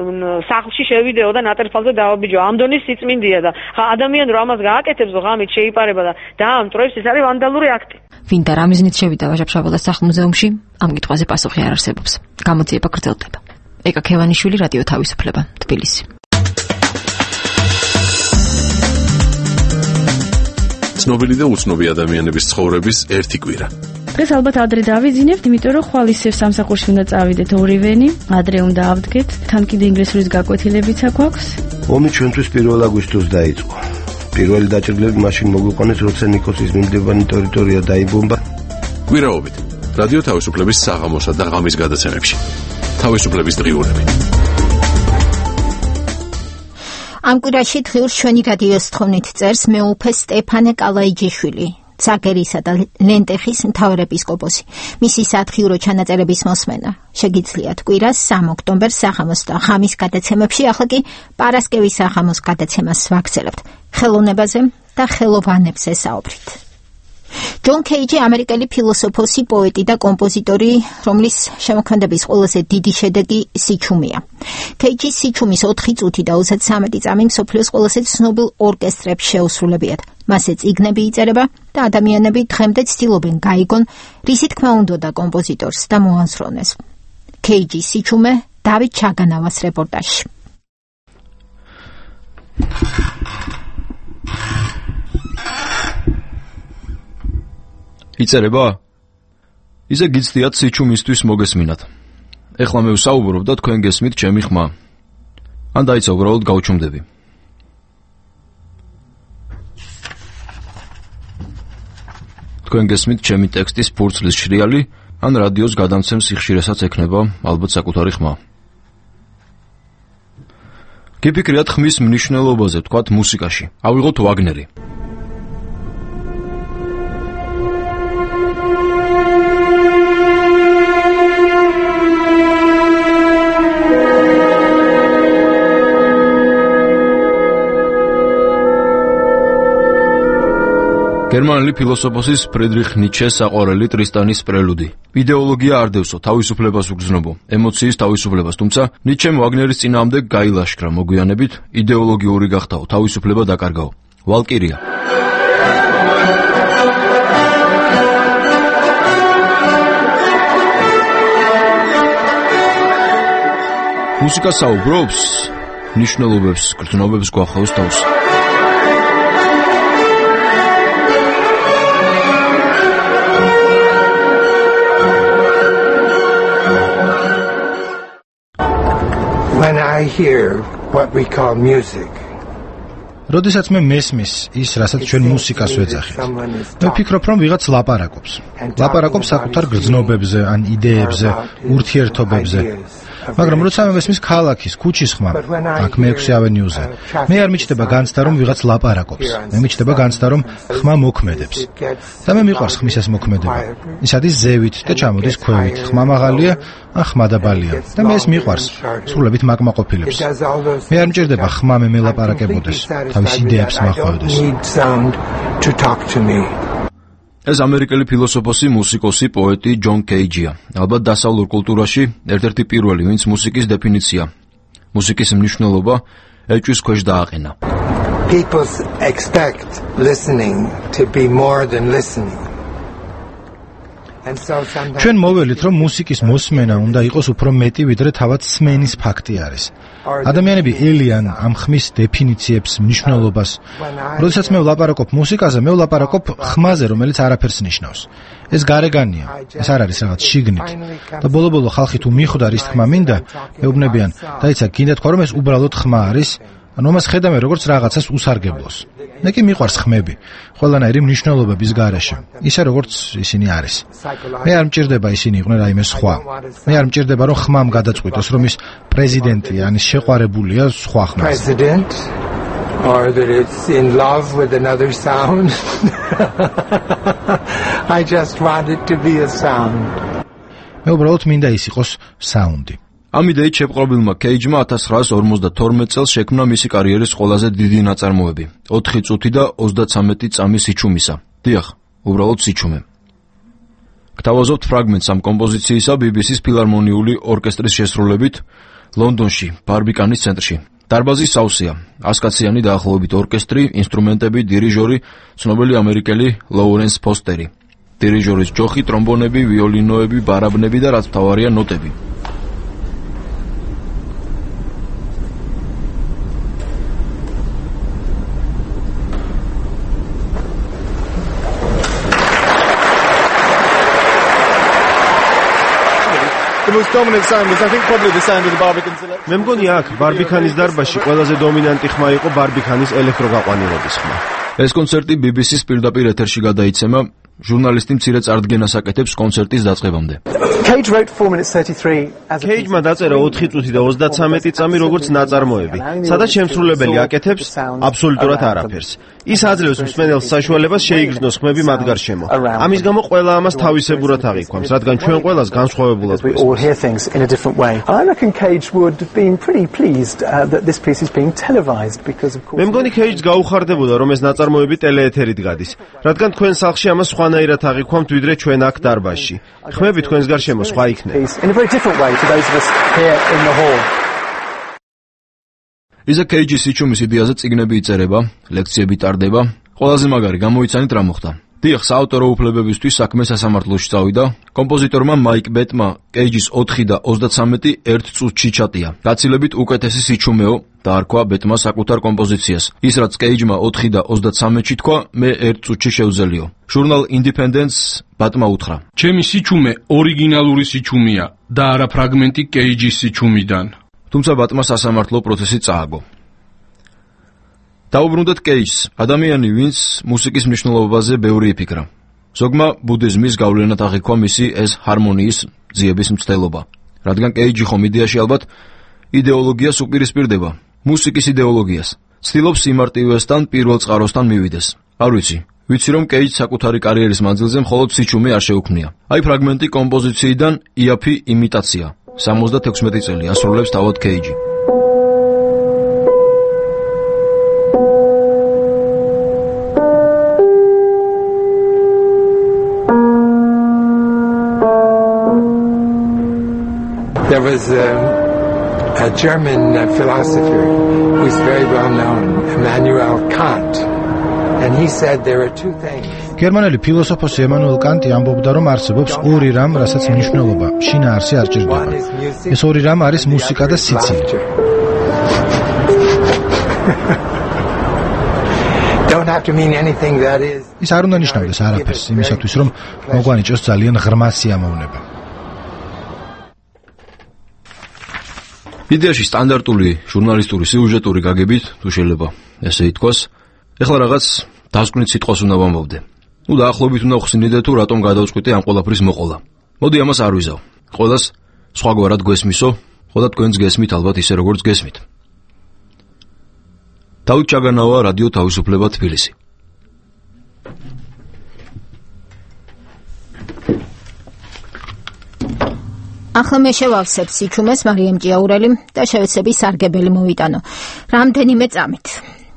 სახლში შევიდეო და ნატრფალზე დავაბიჯო. ამ დონის სიწმინდეა და ხა ადამიანი რომ ამას გააკეთებს, ღამით შეიპარება და დაამტროებს, ეს არის ვანდალური აქტი. ვინ და რა მიზნით შევიდა ვაჟა-ფშაველას სახლ-მუზეუმში? ამ კითხვაზე პასუხი არ არსებობს. გამოძიება გრძელდება. ეკა ქევანიშვილი, რადიო თავისუფლება, თბილისი. ცნობილი და უცნობი ადამიანების ცხოვრების ერთი კვირა. დღეს ალბათ ადრე დავიძინებთ, იმიტომ რომ ხვალ ისევ სამსახურში უნდა წავიდეთ ორივენი, ადრე უნდა ავდგეთ, თან კიდე ინგლისურის გაკვეთილებიც აქვს. ომი ჩვენთვის პირველ აგვისტოს დაიწყო. პირველი დაჭრილები მაშინ მოგვიყვანეს, როცა ნიკოსის მიმდებარე ტერიტორია დაიბომბა. კვირაობით რადიო თავისუფლების საღამოსა და ღამის გადაცემებში. თავისუფლების დღიურები. ამ კვირაში დღიურს ჩვენი რადიოს თხოვნით წერს მეუფე სტეფანე კალაიჯიშვილი, ცაგერისა და ლენტეხის მთავარეპისკოპოსი. მისი სათხიურო ჩანაწერების მოსმენა შეგიძლიათ კვირას სამ ოქტომბერს საღამოს და ღამის გადაცემებში, ახლა კი პარასკევის საღამოს გადაცემას ვაგრძელებთ. ხელოვნებაზე და ხელოვანებზე საუბრით. ჯონ კეიჯი ამერიკელი ფილოსოფოსი, პოეტი და კომპოზიტორი, რომლის შემოქმედების ყველაზე დიდი შედეგი სიჩუმეა. კეიჯის სიჩუმის ოთხი წუთი და ოცდამეტი წამი მსოფლიოს ყველაზე ცნობილ ორკესტრებს შეუსრულებიათ. მასზე წიგნები იწერება და ადამიანები დღემდე ცდილობენ გაიგონ, რისი თქმა უნდოდა კომპოზიტორს და მოაზროვნეს. კეიჯის სიჩუმე დავით ჩაგანავას რეპორტაჟში. იწერება? ისე გიცდიათ სიჩუმისთვის მოგესმინათ. ეხლა მე ვსაუბრობ და თქვენ გესმით ჩემი ხმა. ან დაიცა უბრალოდ გავჩუმდები. თქვენ გესმით ჩემი ტექსტის ფურცლის შრიალი, ან რადიოს გადამცემ სიხშირესაც ექნება ალბათ საკუთარი ხმა. გიფიქრიათ ხმის მნიშვნელობაზე, თქვათ მუსიკაში. ავიღოთ ვაგნერი. გერმანელი ფილოსოფოსის ფრიდრიხ ნიჩეს საყვარელი ტრისტანის პრელუდი. იდეოლოგია არ დევსო, თავისუფლებას უგრძნობო, ემოციის თავისუფლებას, თუმცა ნიჩემ ვაგნერის წინააღმდეგ გაილაშქრა მოგვიანებით, იდეოლოგიური გახდაო, თავისუფლება დაკარგაო. ვალკირია. მუსიკა საუბრობს? მნიშვნელობებს, გრძნობებს გვახავს თავს. When I hear what we call music, როდესაც მე მესმის ის, რასაც ჩვენ მუსიკას ვეძახით, მე ვფიქრობ, რომ ვიღაც ლაპარაკობს. ლაპარაკობს საკუთარ გრძნობებზე, ან იდეებზე, ურთიერთობებზე. მაგრამ როცა მე მესმის ქალაქის, ქუჩის ხმა, აქ მეექვსე ავენიუზე, მე არ მიჩნდება განცდა, რომ ვიღაც ლაპარაკობს. მე მიჩნდება განცდა, რომ ხმა მოქმედებს. და მე მიყვარს ხმის ეს მოქმედება. ის ადის ზევით და ჩამოდის ქვევით. ხმა მაღალია, ან ხმა დაბალია. და მე ეს მიყვარს. სრულებით მაკმაყოფილებს. მე არ მჭირდება ხმა მე მელაპარაკებოდეს. თავის იდეებს მახვევდეს. ეს ამერიკელი ფილოსოფოსი, მუსიკოსი, პოეტი ჯონ კეიჯია. ალბათ დასავლურ კულტურაში ერთ-ერთი პირველი, ვინც მუსიკის დეფინიცია, მუსიკის მნიშვნელობა ეჭვის ქვეშ დააყენა. People expect listening to be more than listening. ჩვენ მოველით, რომ მუსიკის მოსმენა უნდა იყოს უფრო მეტი, ვიდრე თავად სმენის ფაქტი არის. ადამიანები ელიან ამ ხმის დეფინიციებს, მნიშვნელობას. როდესაც მე ვლაპარაკობ მუსიკაზე, მე ვლაპარაკობ ხმაზე, რომელიც არაფერს ნიშნავს. ეს გარეგანია, ეს არ არის რაღაც შიგნით. და ბოლო-ბოლო ხალხი თუ მიხვდა რის თქმა მინდა, მეუბნებიან, დაიცა, გინდა თქვა, რომ ეს უბრალოდ ხმა არის, ანუ მას ხედავენ როგორც რაღაცას უსარგებლოს. მე კი მიყვარს ხმები, ყველანაირი მნიშვნელობების გარეშე, ისე როგორც ისინი არის. მე არ მჭირდება ისინი იყვნენ რაიმე სხვა. მე არ მჭირდება, რომ ხმამ გადაწყვიტოს, რომ ის პრეზიდენტი ან ის შეყვარებულია სხვა ხმას. President or that it's in love with another sound. I just want it to be a sound. მე უბრალოდ მინდა ის იყოს საუნდი. ამ იდეით შეპყრობილმა კეიჯმა ათას ცხრაას ორმოცდათორმეტ წელს შექმნა მისი კარიერის ყველაზე დიდი ნაწარმოები, ოთხი წუთი და ოცდაცამეტი წამი სიჩუმისა. დიახ, უბრალოდ სიჩუმე. გთავაზობთ ფრაგმენტს ამ კომპოზიციისა ბი ბი სის ფილარმონიული ორკესტრის შესრულებით ლონდონში, ბარბიკანის ცენტრში. დარბაზი სავსეა, ასკაციანი დაახლოებით ორკესტრი, ინსტრუმენტები, დირიჟორი, ცნობილი ამერიკელი ლოურენს ფოსტერი. დირიჟორის ჯოხი, ტრომბონები, ვიოლინოები, ბარაბნები და რაც მთავარია ნოტები. მე მგონი აქ ბარბიქანის დარბაზში ყველაზე დომინანტი ხმა იყო ბარბიქანის ელექტროგაყვანილობის ხმა. ეს კონცერტი ბი ბი სის პირდაპირ ეთერში გადაიცემა, ჟურნალისტი მცირე წარდგენას აკეთებს კონცერტის დაწყებამდე. კეიჯმა დაწერა ოთხი წუთი და ოცდაცამეტი წამი როგორც ნაწარმოები, სადაც შემსრულებელი აკეთებს აბსოლუტურად არაფერს. ის აძლევს მსმენელს საშუალებას შეიგრძნოს ხმები მათ გარშემო. ამის გამო ყველა ამას თავისებურად აღიქვამს, რადგან ჩვენ ყველას განსხვავებულად გვესმის. მე მგონი კეიჯს გაუხარდებოდა, რომ ეს ნაწარმოები ტელეეთერით გადის, რადგან თქვენ სახლში ამას სხვანაირად აღიქვამთ, ვიდრე ჩვენ აქ დარბაზში. ხმები თქვენს გარშემო სხვა იქნება. იზა კეიჯის სიჩუმის იდეაზე წიგნები იწერება, ლექციები ტარდება. ყველაზე მაგარი გამოიცანით რა მოხდა. დიახ, საავტორო უფლებებისთვის საქმე სასამართლოში წავიდა. კომპოზიტორმა მაიკ ბეტმა კეიჯის ოთხი და ოცდაცამეტი ერთ წუთში ჩატია. გაცილებით უკეთესი სიჩუმეო, დაარქვა ბეტმა საკუთარ კომპოზიციას. ის რაც კეიჯმა ოთხი და ოცდაცამეტში თქვა, მე ერთ წუთში შევძელიო. ჟურნალ Independence ბატმა უთხრა: ჩემი სიჩუმე ორიგინალური სიჩუმეა და არა ფრაგმენტი კეიჯის სიჩუმიდან. თუმცა ბატმა სასამართლო პროცესი წააგო. დაუბრუნდეთ კეიჯს, ადამიანი, ვინც მუსიკის მნიშვნელობაზე ბევრი იფიქრა. ზოგმა ბუდიზმის გავლენად აღიქვა მისი ეს ჰარმონიის ძიების მცდელობა. რადგან კეიჯი ხომ იდეაში ალბათ იდეოლოგიას უპირისპირდება, მუსიკის იდეოლოგიას. ცდილობს სიმარტივესთან პირველ წყაროსთან მივიდეს. არ ვიცი, ვიცი რომ კეიჯს საკუთარი კარიერის მანძილზე მხოლოდ სიჩუმე არ შეუქმნია. აი ფრაგმენტი კომპოზიციიდან იაფი იმიტაცია. სამოცდათექვსმეტი წელი ასრულებს თავად კეიჯი. There was a, a German uh, philosopher who's very well known, Immanuel Kant, and he said there are two things. გერმანელი ფილოსოფოსი ემანუელ კანტი ამბობდა, რომ არსებობს ორი რამ, რასაც მნიშვნელობა, შინაარსი არ ჭირდება. ეს ორი რამ არის მუსიკა და სიცილი. don't have to mean anything that is. ის არ უნდა ნიშნავდეს არაფერს იმისათვის, რომ მოგვანიჭოს ძალიან ღრმა სიამოვნება. ვიდეოში სტანდარტული ჟურნალისტური სიუჟეტური გაგებით, თუ შეიძლება ესე ითქვას, ეხლა რაღაც დასკვნით სიტყვას უნდა ვამბობდე. ნუ დაახლოებით უნდა ხსნიდე თუ რატომ გადავწყვიტე ამ ყველაფრის მოყოლა. მოდი ამას არ ვიზავ. ყველას სხვაგვარად გვესმისო, ხოლმე თქვენს გესმით ალბათ ისე როგორც გესმით. დავით ჩაგანავა, რადიო თავისუფლება თბილისი. ახლა მე შევავსებ სიჩუმეს მარიამ ჭიაურელი და შევეცები სარგებელი მოვიტანო. რამდენიმე წამით.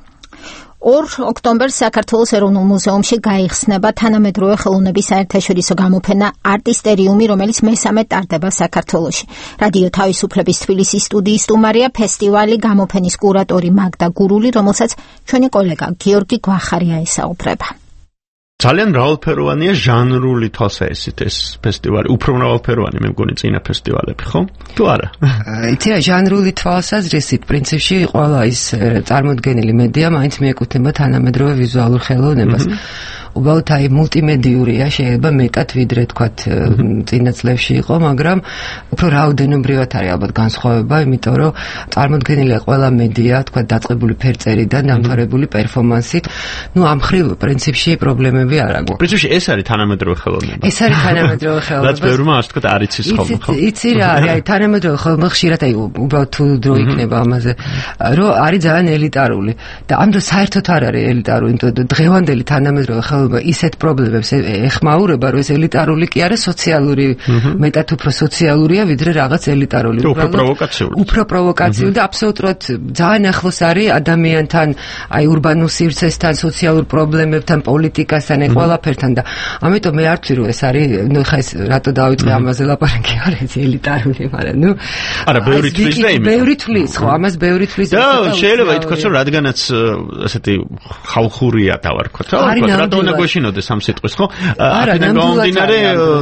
ორ ოქტომბერს საქართველოს ეროვნულ მუზეუმში გაიხსნება თანამედროვე ხელოვნების საერთაშორისო გამოფენა არტისტერიუმი, რომელიც მესამედ ტარდება საქართველოში. რადიო თავისუფლების თბილისის სტუდიის სტუმარია ფესტივალი გამოფენის კურატორი მაგდა გურული, რომელსაც ჩვენი კოლეგა გიორგი გვახარია ესაუბრება. ძალიან მრავალფეროვანია ჟანრული თვალსაჩინით ეს ფესტივალი, უფრო მრავალფეროვანი მე მგონი წინა ფესტივალები, ხო? თუ არა? იცი, ჟანრული თვალსაზრისით პრინციპში ყველა ის წარმოდგენილი მედია მაინც მიეკუთვნება თანამედროვე ვიზუალურ ხელოვნებას. უბრალოდ აი მულტიმედიურია, შეიძლება მეტად ვიდრე თქვათ წინა წლებში იყო, მაგრამ უფრო რაოდენობრივად არის ალბათ განსხვავება, იმიტომ რომ წარმოდგენილია ყველა მედია, თქვათ დაწყებული ფერწერიდან დამთავრებული პერფორმანსით. ნუ ამ ხრივ პრინციპში პრობლემები არ აქვს. პრინციპში ეს არის თანამედროვე ხელოვნება. ეს არის თანამედროვე ხელოვნება. რაც ბევრმა ასე თქვათ არ იცის ხოლმე, ხო? იცი რა არის, აი თანამედროვე ხელოვნება ხშირად აი უბრალოდ თუ დრო იქნება ამაზე, რომ არის ძალიან ელიტარული და ამ დროს საერთოდ არ არის ელიტარული, იმიტომ რომ დღევანდელი თანამედროვე ისეთ პრობლემებს ეხმაურება, რომ ეს ელიტარული კი არა, სოციალური, მეტად უფრო სოციალურია, ვიდრე რაღაც ელიტარული. უფრო პროვოკაციული. უფრო პროვოკაციული და აბსოლუტურად ძალიან ახლოს არის ადამიანთან, აი ურბანულ სივრცესთან, სოციალურ პრობლემებთან, პოლიტიკასთან, აი ყველაფერთან და ამიტომ მე არ ვთვლი, რომ ეს არის, ნუ ხა ეს რატო დავიწყე ამაზე ლაპარაკი, არ არის ელიტარული, მაგრამ ნუ არა, ბევრი თვლის და იმით. ბევრი თვლის, ხო, ამას ბევრი თვლის. და შეიძლება ითქვას, რომ რადგანაც ესეთი ხალხურია დავარქოთ, რატო უნდა გვეშინოდეს ამ სიტყვის, ხო? აქედან გამომდინარე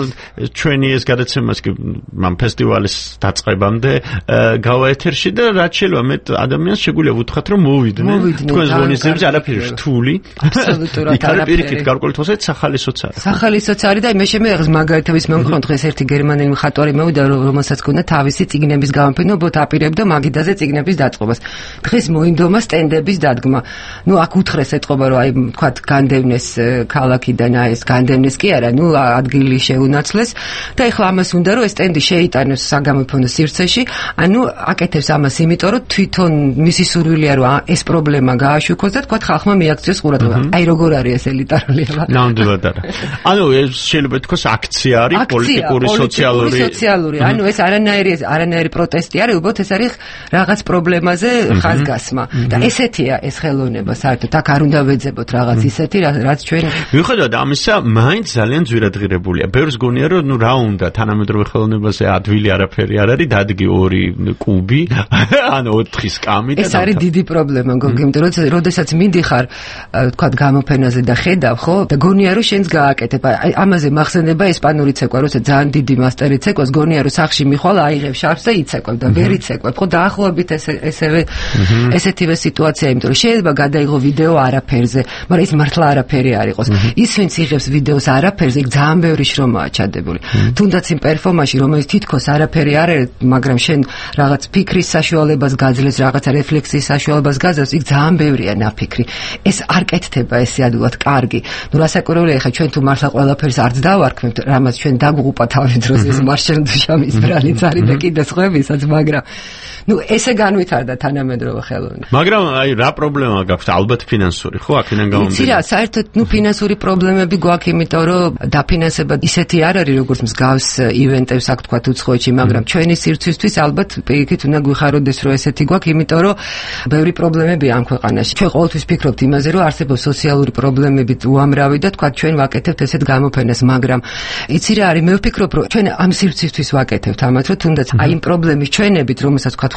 ჩვენი ეს გადაცემას კი ამ ფესტივალის დაწყებამდე გავა ეთერში და რაც შეიძლება მეტ ადამიანს შეგვიძლია ვუთხრათ, რომ მოვიდნენ. თქვენს ღონისძიებაზე არაფერი რთული. აბსოლუტურად არაფერი. პირიქით გარკვეული თვალსაზრისით სახალისოც არის. სახალისოც არის და მე შემეღს მაგალითად მემხრონ დღეს ერთი გერმანელი მხატვარი მოვიდა, რომელსაც ჰქონდა თავისი წიგნების გამოფენა, უბრალოდ აპირებდა მაგიდაზე წიგნების დაწყობას. დღეს მოინდომა სტენდების დადგმა. ნუ აქ უთხრეს ეთყობა, რომ აი თქვათ განდევნეს ქალაქიდან აი ეს განდევნეს კი არა, ნუ ადგილი შეუნაცვლეს და ეხლა ამას უნდა რომ ეს სტენდი შეიტანოს საგამოფენო სივრცეში, ანუ აკეთებს ამას იმიტომ რომ თვითონ მისი სურვილია რომ ეს პრობლემა გააშუქოს და თქვათ ხალხმა მიაქციოს ყურადღება. აი როგორ არის ეს ელიტარული აბა. ნამდვილად არა. ანუ ეს შეიძლება თქოს აქცია არის, პოლიტიკური, სოციალური. სოციალური, ანუ ეს არანაირი არანაირი პროტესტი არის, უბრალოდ ეს არის რაღაც პრობლემაზე ხაზგასმა და ესეთია ეს ხელოვნება საერთოდ. აქ არ უნდა ვეძებოთ რაღაც ისეთი, რაც ჩვენ მიუხედავად ამისა, მაინც ძალიან ძვირადღირებულია. ბევრს გონია, რომ ნუ რა უნდა თანამედროვე ხელოვნებაზე ადვილი არაფერი არ არის, დადგი ორი კუბი, ან ოთხი სკამი და ეს არის დიდი პრობლემა, გოგო, იმიტომ რომ როდესაც მიდიხარ, თქვათ გამოფენაზე და ხედავ, ხო? და გონია, რომ შენს გააკეთებ. აი ამაზე მახსენდება ესპანური ცეკვა, როცა ძალიან დიდი მასტერი ცეკვას, გონია, რომ სახში მიხვალ, აიღებ შარფს და იცეკვებ და ვერ იცეკვებ, ხო? დაახლოებით ესევე ესეთივე სიტუაცია, იმიტომ რომ შეიძლება გადაიღო ვიდეო არაფერზე, მაგრამ ის მართლა არაფერი არ იყოს. ის ვინც იღებს ვიდეოს არაფერზე, იქ ძალიან ბევრი შრომაა ჩადებული. თუნდაც იმ პერფორმანსში, რომელიც თითქოს არაფერი არ არის, მაგრამ შენ რაღაც ფიქრის საშუალებას გაძლევს, რაღაცა რეფლექსიის საშუალებას გაძლევს, იქ ძალიან ბევრია ნაფიქრი. ეს არ კეთდება ესე ადვილად კარგი. ნუ რასაკვირველია, ხა ჩვენ თუ მართლა ყველაფერს არც დავარქმევთ, რამაც ჩვენ დაგუყუპა თავის დროს ეს მარშალ დუშამის ბრალიც არის და კიდე სხვებისაც, მაგრამ ნუ ესე განვითარდა თანამედროვე ხელოვნება. მაგრამ აი რა პრობლემა გაქვს? ალბათ ფინანსური, ხო? აქედან გამომდინარე. იცი რა, საერთოდ ნუ ფინანსური პრობლემები გვაქვს, იმიტომ რომ დაფინანსება ისეთი არ არის, როგორც მსგავს ივენტებს აქ თქვა უცხოეთში, მაგრამ ჩვენი სივრცისთვის ალბათ პირიქით უნდა გვიხაროდეს, რომ ესეთი გვაქვს, იმიტომ რომ ბევრი პრობლემებია ამ ქვეყანაში. ჩვენ ყოველთვის ფიქრობთ იმაზე, რომ არსებობს სოციალური პრობლემები უამრავი და თქვა ჩვენ ვაკეთებთ ესეთ გამოფენას, მაგრამ იცი რა არის, მე ვფიქრობ, რომ ჩვენ ამ სივრცისთვის ვაკეთებთ ამათ, რომ თუნდაც აი იმ პრობლემის ჩვენებით, რომელსაც თქვა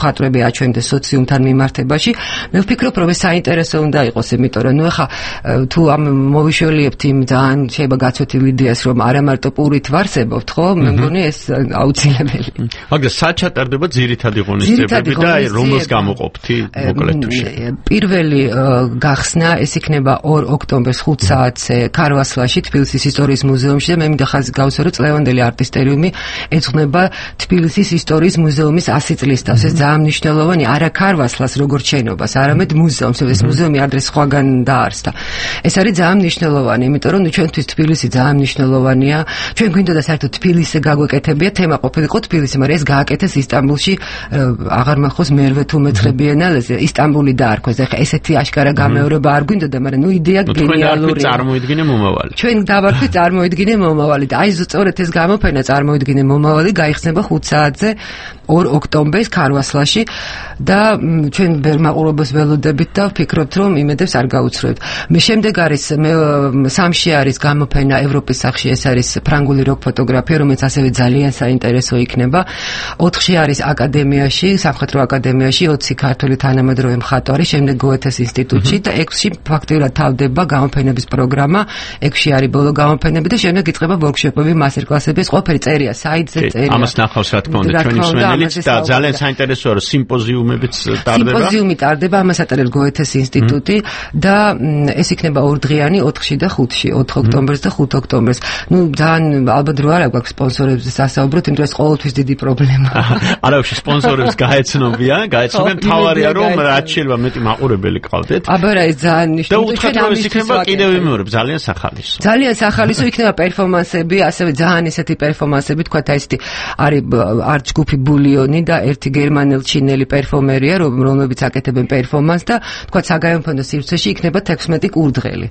მხატვრები აჩვენდეს სოციუმთან მიმართებაში. მე ვფიქრობ, რომ ეს საინტერესო უნდა იყოს, იმიტომ რომ ნუ ახლა თუ ამ მოვიშველიებთ იმ ძალიან შეიძლება გაცვეთილ იდეას, რომ არა მარტო პურით ვარსებობთ, ხო? მე მგონი ეს აუცილებელი. მაგრამ სად ჩატარდება ძირითადი ღონისძიებები და რომელს გამოყოფთი მოკლედ თუ შეიძლება? პირველი გახსნა ეს იქნება ორ ოქტომბერს ხუთ საათზე ქარვასლაში თბილისის ისტორიის მუზეუმში და მე მინდა ხაზი გავუსვა, რომ წლევანდელი არტისტერიუმი ეძღვნება თბილისის ისტორიის მუზეუმის ასი წლის თავს. ეს ძალიან მნიშვნელოვანი არა ქარვასლას როგორც შენობას, არამედ მუზეუმს. ეს მუზეუმი ადრე სხვაგან დაარსდა. ეს არის ძალიან მნიშვნელოვანი, იმიტომ რომ ჩვენთვის თბილისი ძალიან მნიშვნელოვანია. ჩვენ გვინდოდა საერთოდ თბილისზე გაგვეკეთებია თემა ყოფილიყო თბილისი, მაგრამ ეს გააკეთეს ისტანბულში, აღარ მახსოვს მერვე თუ მეცხრე ბიენალეზე ისტანბული დაარქვეს. ეხლა ესეთი აშკარა გამეორება არ გვინდოდა, მაგრამ ნუ იდეა გენიალურია. წარმოიდგინე მომავალი. ჩვენ დავარქვით წარმოიდგინე მომავალი და აი სწორედ ეს გამოფენა წარმოიდგინე მომავალი გაიხსნება ხუთ საათზე ორ ოქტომბერს ქარვასლაში და ჩვენ ბერმაყურებას ველოდებით და ვფიქრობთ, რომ იმედებს არ გაუცრუებთ. მე შემდეგ არის სამში არის გამოფენა ევროპის სახში, ეს არის ფრანგული როკ ფოტოგრაფია, რომელიც ასევე ძალიან საინტერესო იქნება. ოთხში არის აკადემიაში, სამხატვრო აკადემიაში ოცი ქართული თანამედროვე მხატვარი, შემდეგ გოეთეს ინსტიტუტში და ექვსში ფაქტიურად თავდება გამოფენების პროგრამა. ექვსში არის ბოლო გამოფენები და შემდეგ იწყება ვორქშოპები, მასტერკლასები, ეს ყველაფერი წერია საიტზე წერია. ამას ნახავს რა თქმა უნდა ჩვენი მსმენელიც და ძალიან საინტერესოა რომ სიმპოზიუმებიც ტარდება. სიმპოზიუმი ტარდება, ამას ატარებს გოეთეს ინსტიტუტი და ეს იქნება ორდღიანი ოთხში და ხუთში, ოთხ ოქტომბერს და ხუთ ოქტომბერს. ნუ ძალიან ალბათ რო არა გვაქვს სპონსორებზე სასაუბროთ, იმიტომ ეს ყოველთვის დიდი პრობლემაა. არა, ვშ სპონსორებს გაეცნობია, გაეცნობიან თავარია რომ რაც შეიძლება მეტი მაყურებელი გყავდეთ. აბა რა ეს ძალიან ნიშნავს. და უთხრათ რომ ეს იქნება კიდევ იმეორებ ძალიან სახალისო. ძალიან სახალისო იქნება პერფორმანსები, ასევე ძალიან ესეთი პერფორმანსები, თქვათ აი ესეთი არის არც ჯგუფი ბულიონი და ერთი გერმანელ-ჩინელი პერფორმერია, რომლებიც აკეთებენ პერფორმანსს და თქვათ საგამოფენო სივრცეში იქნება თექვსმეტი კურდღელი.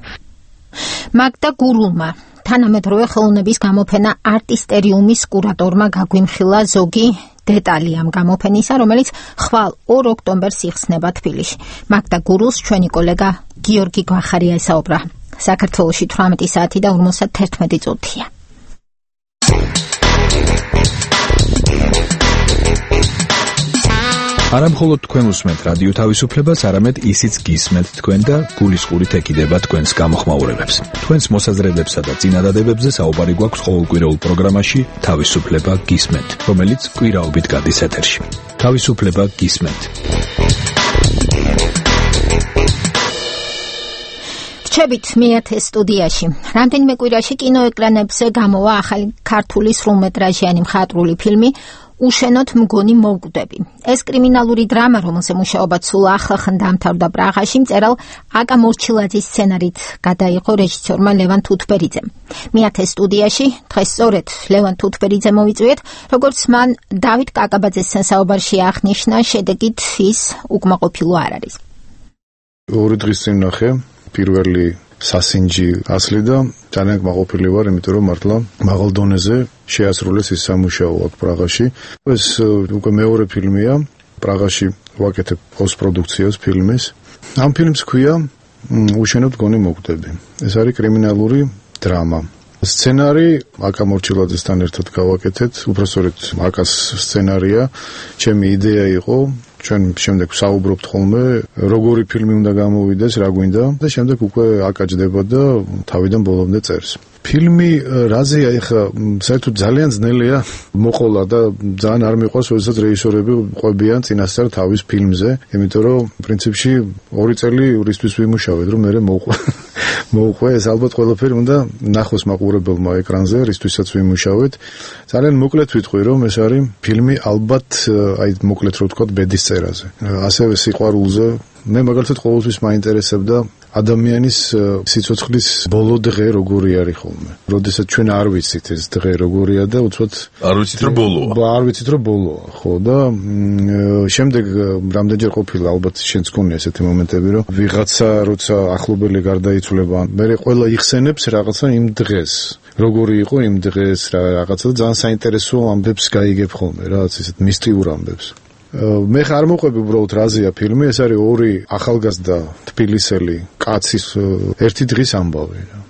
მაგდა გურულმა თანამედროვე ხელოვნების გამოფენა არტისტერიუმის კურატორმა გაგვიმხილა ზოგი დეტალი ამ გამოფენისა, რომელიც ხვალ ორ ოქტომბერს იხსნება თბილისში. მაგდა გურულს ჩვენი კოლეგა გიორგი გვახარია ესაუბრა. საქართველოში თვრამეტი საათი და ორმოცდაერთმეტი წუთია. არა მხოლოდ თქვენ უსმენთ რადიო თავისუფლებას, არამედ ისიც გისმენთ თქვენ და გულისყურით ეკიდება თქვენს გამოხმაურებებს. თქვენს მოსაზრებებსა და წინადადებებზე საუბარი გვაქვს ყოველკვირეულ პროგრამაში თავისუფლება გისმენთ, რომელიც კვირაობით გადის ეთერში. თავისუფლება გისმენთ. რჩებით მეათე სტუდიაში. რამდენიმე კვირაში კინოეკრანებზე გამოვა ახალი ქართული სრულმეტრაჟიანი მხატვრული ფილმი უშენოთ მგონი მოვკვდები. ეს კრიმინალური დრამა, რომელზე მუშაობა სულ ახლახან დამთავრდა პრაღაში, მწერალ აკა მორჩილაძის სცენარით გადაიღო რეჟისორმა ლევან თუთბერიძემ. მეათე სტუდიაში დღეს სწორედ ლევან თუთბერიძე მოვიწვიეთ, როგორც მან დავით კაკაბაძესთან საუბარში აღნიშნა, შედეგით ის უკმაყოფილო არ არის. ორი დღის წინ ნახე პირველი სასინჯი ასლი და ძალიან კმაყოფილი ვარ, იმიტომ რომ მართლა მაღალ დონეზე შეასრულეს ის სამუშაო აქ პრაღაში. ეს უკვე მეორე ფილმია, პრაღაში ვაკეთებ პოსტპროდუქციას ფილმის. ამ ფილმს ქვია უშენოთ მგონი მოვკვდები. ეს არის კრიმინალური დრამა. სცენარი აკა მორჩილაძესთან ერთად გავაკეთეთ, უბრალოდ აკას სცენარია, ჩემი იდეა იყო. ჩვენ შემდეგ საუბრობთ ხოლმე, როგორი ფილმი უნდა გამოვიდეს, რა გვინდა და შემდეგ უკვე აკაჭდება და თავიდან ბოლომდე წერს. ფილმი რაზეა, ეხა საერთოდ ძალიან ძნელია მოყოლა და ძალიან არ მიყვარს, როდესაც რეჟისორები ყვებიან წინასწარ თავის ფილმზე, იმიტომ რომ პრინციპში ორი წელი რისთვის ვიმუშავეთ, რომ მე მოყვე. მოყვე, ეს ალბათ ყველაფერი უნდა ნახოს მაყურებელმა ეკრანზე, რისთვისაც ვიმუშავეთ. ძალიან მოკლედ ვიტყვი, რომ ეს არის ფილმი ალბათ აი მოკლედ რო ვთქვათ ბედის წერაზე. ასევე სიყვარულზე. მე მაგალითად ყოველთვის მაინტერესებდა ადამიანის სიცოცხლის ბოლო დღე როგორი არის ხოლმე. როდესაც ჩვენ არ ვიცით ეს დღე როგორია და უცბად არ ვიცით რომ ბოლოა. არ ვიცით რომ ბოლოა, ხო და შემდეგ რამდენჯერ ყოფილა ალბათ შენც გქონია ესეთი მომენტები, რომ ვიღაცა როცა ახლობელი გარდაიცვლება, მე ყველა იხსენებს რაღაცა იმ დღეს. როგორი იყო იმ დღეს რა რაღაცა და ძალიან საინტერესო ამბებს გაიგებ ხოლმე, რაღაც ისეთ მისტიურ ამბებს. მე ხარ მოყვები უბრალოდ რაზეა ფილმი, ეს არის ორი ახალგაზრდა თბილისელი კაცის ერთი დღის ამბავი.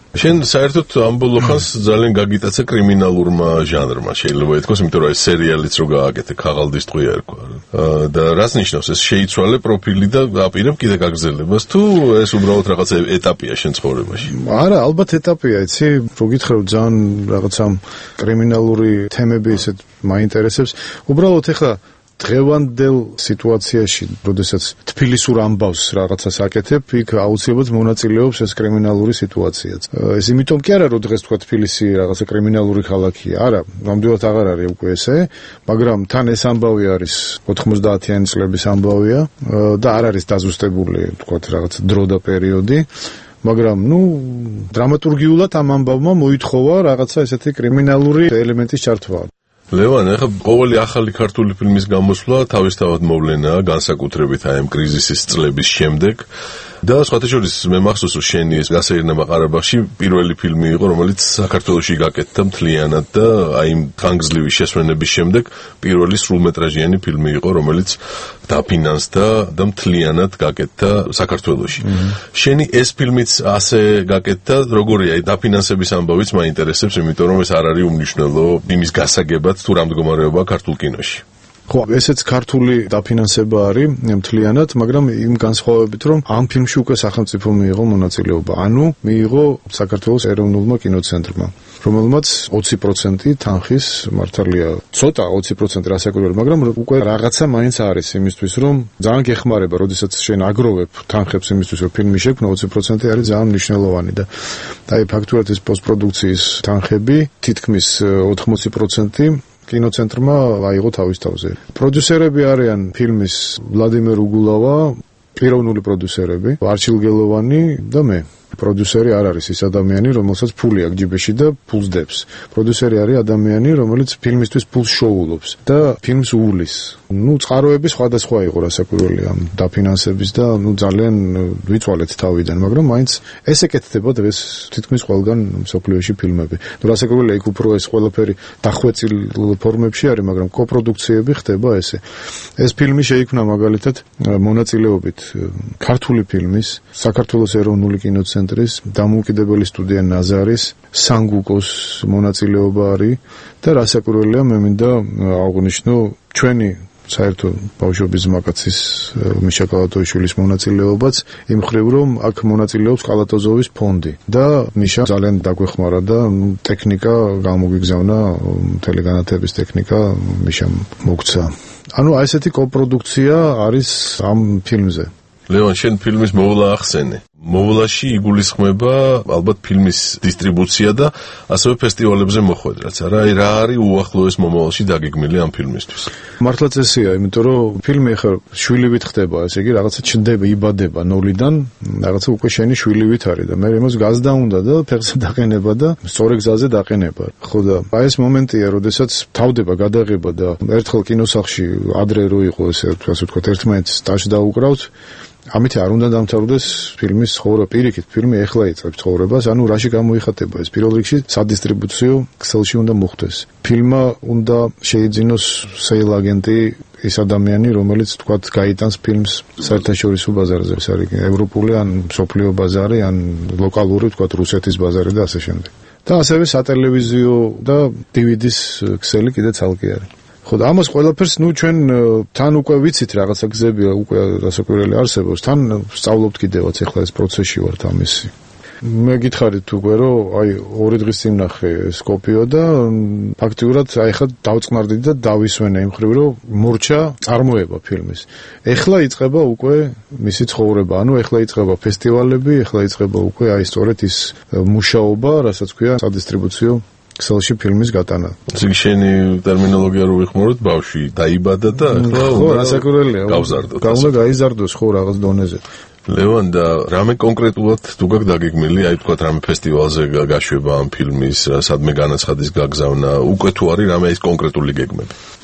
შენ საერთოდ ამ ბოლო ხანს ძალიან გაგიტაცა კრიმინალურმა ჟანრმა, შეიძლება ითქვას, იმიტომ რომ ეს სერიალიც რო გააკეთე, ქაღალდის ტყვია ერქვა. და რას ნიშნავს ეს? შეიცვალე პროფილი და აპირებ კიდე გაგრძელებას თუ ეს უბრალოდ რაღაცა ეტაპია შენ ცხოვრებაში? არა, ალბათ ეტაპია, იცი, რო გითხრევ ძალიან რაღაცა კრიმინალური თემები ისეთ მაინტერესებს. უბრალოდ ეხლა დღევანდელ სიტუაციაში, როდესაც თბილისურ ამბავს რაღაცას აკეთებ, იქ აუცილებლად მონაწილეობს ეს კრიმინალური სიტუაციაც. ეს იმიტომ კი არა, რომ დღეს თქვა თბილისი რაღაცა კრიმინალური ქალაქია. არა, ნამდვილად აღარ არის უკვე ესე, მაგრამ თან ეს ამბავი არის ოთხმოცდაათიანი წლების ამბავია და არ არის დაზუსტებული, თქვა რაღაცა დრო და პერიოდი. მაგრამ, ნუ, დრამატურგიულად ამ ამბავმა მოითხოვა რაღაცა ესეთი კრიმინალური ელემენტის ჩართვა. ლევან, ახლა ყოველი ახალი ქართული ფილმის გამოსვლა თავისთავად მოვლენაა, განსაკუთრებით აი ამ კრიზისის წლების შემდეგ. და სხვათა შორის მე მახსოვს რომ შენი ეს გასაირნამა ყარაბაღში პირველი ფილმი იყო, რომელიც საქართველოში გაკეთდა მთლიანად და აი იმ ხანგრძლივი შესვენების შემდეგ პირველი სრულმეტრაჟიანი ფილმი იყო, რომელიც დაფინანსდა და მთლიანად გაკეთდა საქართველოში. შენი ეს ფილმიც ასე გაკეთდა, როგორია აი დაფინანსების ამბავიც მაინტერესებს, იმიტომ რომ ეს არ არის უმნიშვნელო იმის გასაგებად თუ რა მდგომარეობაა ქართულ კინოში. ხო, ესეც ქართული დაფინანსება არის მთლიანად, მაგრამ იმ განსხვავებით, რომ ამ ფილმში უკვე სახელმწიფო მიიღო მონაწილეობა. ანუ მიიღო საქართველოს ეროვნულმა კინოცენტრმა, რომელმაც ოცი პროცენტი თანხის მართალია, ცოტა ოცი პროცენტი რასაკვირველია, მაგრამ უკვე რაღაცა მაინც არის იმისთვის, რომ ძალიან გეხმარება, როდესაც შენ აგროვებ თანხებს იმისთვის, რომ ფილმი შექმნა, ოცი პროცენტი არის ძალიან მნიშვნელოვანი და აი ფაქტურად ეს პოსტპროდუქციის თანხები თითქმის ოთხმოცი პროცენტი კინოცენტრმა აიღო თავის თავზე. პროდიუსერები არიან ფილმის ვლადიმერ უგულავა, პიროვნული პროდიუსერები, არჩილ გელოვანი და მე. პროდიუსერი არ არის ის ადამიანი, რომელსაც ფული აქვს ჯიბეში და ფულს დებს. პროდიუსერი არის ადამიანი, რომელიც ფილმისთვის ფულს შოულობს და ფილმს უვლის. ნუ წყაროები სხვადასხვა იყო რასაკვირველია ამ დაფინანსების და ნუ ძალიან ვიწვალეთ თავიდან, მაგრამ მაინც ესე კეთდება დღეს თითქმის ყველგან მსოფლიოში ფილმები. ნუ რასაკვირველია იქ უფრო ეს ყველაფერი დახვეწილ ფორმებში არის, მაგრამ კოპროდუქციები ხდება ესე. ეს ფილმი შეიქმნა მაგალითად მონაწილეობით ქართული ფილმის, საქართველოს ეროვნული კინოცენტრის, დამოუკიდებელი სტუდია ნაზარის, სანგუკოს მონაწილეობა არის და რასაკვირველია მე მინდა აღვნიშნო ჩვენი საერთო ბავშვობის მაკაცის მიშა კალატოიშვილის მონაწილეობაც იმ მხრივ რომ აქ მონაწილეობს კალატოზოვის ფონდი და მიშა ძალიან დაგვეხმარა და ტექნიკა გამოგიგზავნა, მთელი განათლების ტექნიკა მიშამ მოგცა. ანუ აი ესეთი კოპროდუქცია არის ამ ფილმზე. ლევან, შენ ფილმის მოვლა ახსენე. მოვლაში იგულისხმება ალბათ ფილმის დისტრიბუცია და ასევე ფესტივალებზე მოხვედრაც. არა, რა არის უახლოეს მომავალში დაგეგმილი ამ ფილმისთვის? მართლაც ესეა, იმიტომ რომ ფილმი ახლა შვილივით ხდება, ესე იგი რაღაცა ჩნდება, იბადება ნოლიდან, რაღაცა უკვე შენი შვილივით არის და მე იმას გაზდა უნდა და ფეხზე დაყენება და სწორ გზაზე დაყენება. ხო და აი ეს მომენტია, როდესაც თავდება გადაღება და ერთხელ კინოსახლში ადრე რო იყო ესე ასე ვთქვათ, ერთმანეთს სტაჟს დაუკრავთ. ამით არ უნდა დამთავრდეს ფილმის ცხოვრება, პირიქით, ფილმი ეხლა იწყებს ცხოვრებას, ანუ რაში გამოიხატება ეს? პირველ რიგში სადისტრიბუციო ქსელში უნდა მოხვდეს. ფილმმა უნდა შეიძინოს სეილ აგენტი, ის ადამიანი, რომელიც თქვათ გაიტანს ფილმს საერთაშორისო ბაზარზე, ეს არის ევროპული ან მსოფლიო ბაზარი, ან ლოკალური, თქვათ რუსეთის ბაზარი და ასე შემდეგ. და ასევე სატელევიზიო და დი ვი დის ქსელი კიდე ცალკე არის. ხო და ამას ყველაფერს ნუ ჩვენ თან უკვე ვიცით რაღაცა გზები უკვე რასაკვირველი არსებობს, თან სწავლობთ კიდევაც ახლა ეს პროცესში ვართ ამისი. მე გითხარით უკვე რომ აი ორი დღის წინ ნახე სკოპიო და ფაქტიურად აი ხა დავწყნარდი და დავისვენე იმ ხრივ რომ მორჩა წარმოება ფილმის. ეხლა იწყება უკვე მისი ცხოვრება, ანუ ეხლა იწყება ფესტივალები, ეხლა იწყება უკვე აი სწორედ ის მუშაობა, რასაც ქვია სადისტრიბუციო ქსელში ფილმის გატანა. ზიგი შენი ტერმინოლოგია რო ვიხმაროთ, ბავშვი დაიბადა და ახლა რასაკვირველია. გავზარდოთ. გაუნდა გაიზარდოს ხო რაღაც დონეზე. ლევან და რამე კონკრეტულად თუ გაქვს დაგეგმილი, აი თქვათ რამე ფესტივალზე გაშვება ამ ფილმის, სადმე განაცხადის გაგზავნა, უკვე თუ არის რამე ის კონკრეტული გეგმები?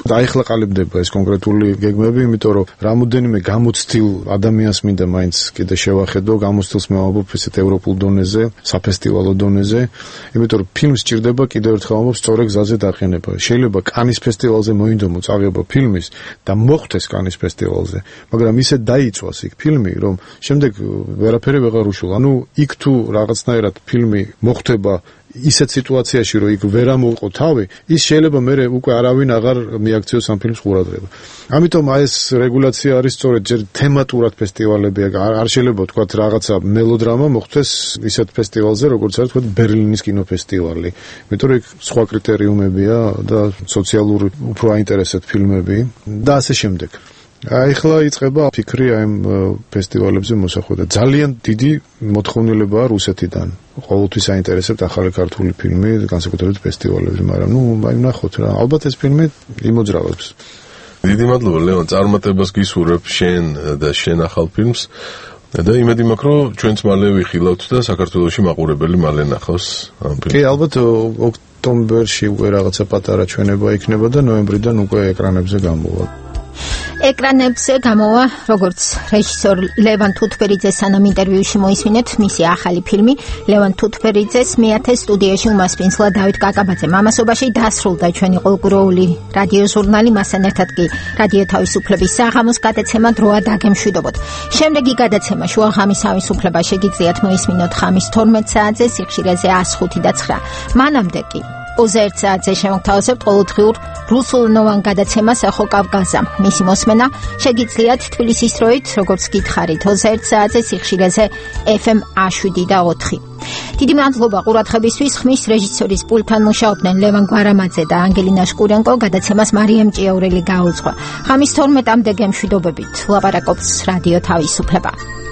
დაიხლაყალიბდება ეს კონკრეტული გეგმები, იმიტომ რომ რამოდენიმე გამოცდილ ადამიანს მინდა მაინც კიდე შევახედო, გამოცდილს მე ვამბობ ესეთ ევროპულ დონეზე, საფესტივალო დონეზე, იმიტომ რომ ფილმს სჭირდება კიდევ ერთხელ ვამბობ სწორედ გზაზე დაყენება. შეიძლება კანის ფესტივალზე მოინდომო წაღება ფილმის და მოხვდეს კანის ფესტივალზე, მაგრამ ისე დაიწვას იქ ფილმი, რომ შემდეგ ვერაფერი ვეღარ უშულ. ანუ იქ თუ რაღაცნაირად ფილმი მოხვდება ისეთ სიტუაციაში, რომ იქ ვერ ამოუყო თავი, ის შეიძლება მე უკვე არავინ აღარ მიაქციოს ამ ფილმს ყურადღება. ამიტომ აი ეს რეგულაცია არის სწორედ ჯერ თემატურად ფესტივალები, არ შეიძლება თქვა რაღაცა მელოდრამა მოხდეს ისეთ ფესტივალზე, როგორც არის თქვა ბერლინის კინოფესტივალი. იმიტომ რომ იქ სხვა კრიტერიუმებია და სოციალური უფრო აინტერესებთ ფილმები და ასე შემდეგ. ახლა იწყება ფიქრი აი ამ ფესტივალებზე მოსახვა და ძალიან დიდი მოთხოვნილებაა რუსეთიდან. ყოველთვის აინტერესებთ ახალი ქართული ფილმი, განსაკუთრებით ფესტივალებზე, მაგრამ ნუ აი ნახოთ რა, ალბათ ეს ფილმი იმოძრავებს. დიდი მადლობა ლევან, წარმატებას გისურვებ შენ და შენ ახალ ფილმს. და იმედი მაქვს, რომ ჩვენც მალე ვიხილავთ და საქართველოში მაყურებელი მალე ნახავს ამ ფილმს. კი, ალბათ ოქტომბერში უკვე რაღაცა პატარა ჩვენება იქნება და ნოემბრიდან უკვე ეკრანებზე გამოვა. ეკრანებზე გამოვა, როგორც რეჟისორ ლევან თუთბერიძეს სანამ ინტერვიუში მოისმინეთ, მისი ახალი ფილმი ლევან თუთბერიძეს მეათე სტუდიაში უმასპინძლა დავით კაკაბაძე მამასობაში დასრულდა ჩვენი ყოლგუროული რადიოჟურნალი, მასთან ერთად კი რადიო თავისუფლების საღამოს გადაცემა დროა დაგემშვიდობოთ. შემდეგი გადაცემა შუა ღამის თავისუფლება შეგიძლიათ მოისმინოთ ღამის თორმეტ საათზე სიხშირეზე εκατს ხუთი და ცხრა. მანამდე კი ოცდაერთ საათზე შემოგთავაზებთ ყოველდღიურ რუსულენოვან გადაცემას ახო კავკაზა. მისი მოსმენა შეგიძლიათ თბილისის დროით, როგორც გითხარით, ოცდაერთ საათზე სიხშირეზე ეფ ემ შვიდ და ოთხი. დიდი მადლობა ყურადღებისთვის. ხმის რეჟისორის პულტთან მუშაობდნენ ლევან გვარამაძე და ანგელინა შკურენკო. გადაცემას მარიამ ჭიაურელი გაუძღვა. ღამის თორმეტამდე გემშვიდობებით. ლაპარაკობს რადიო თავისუფლება.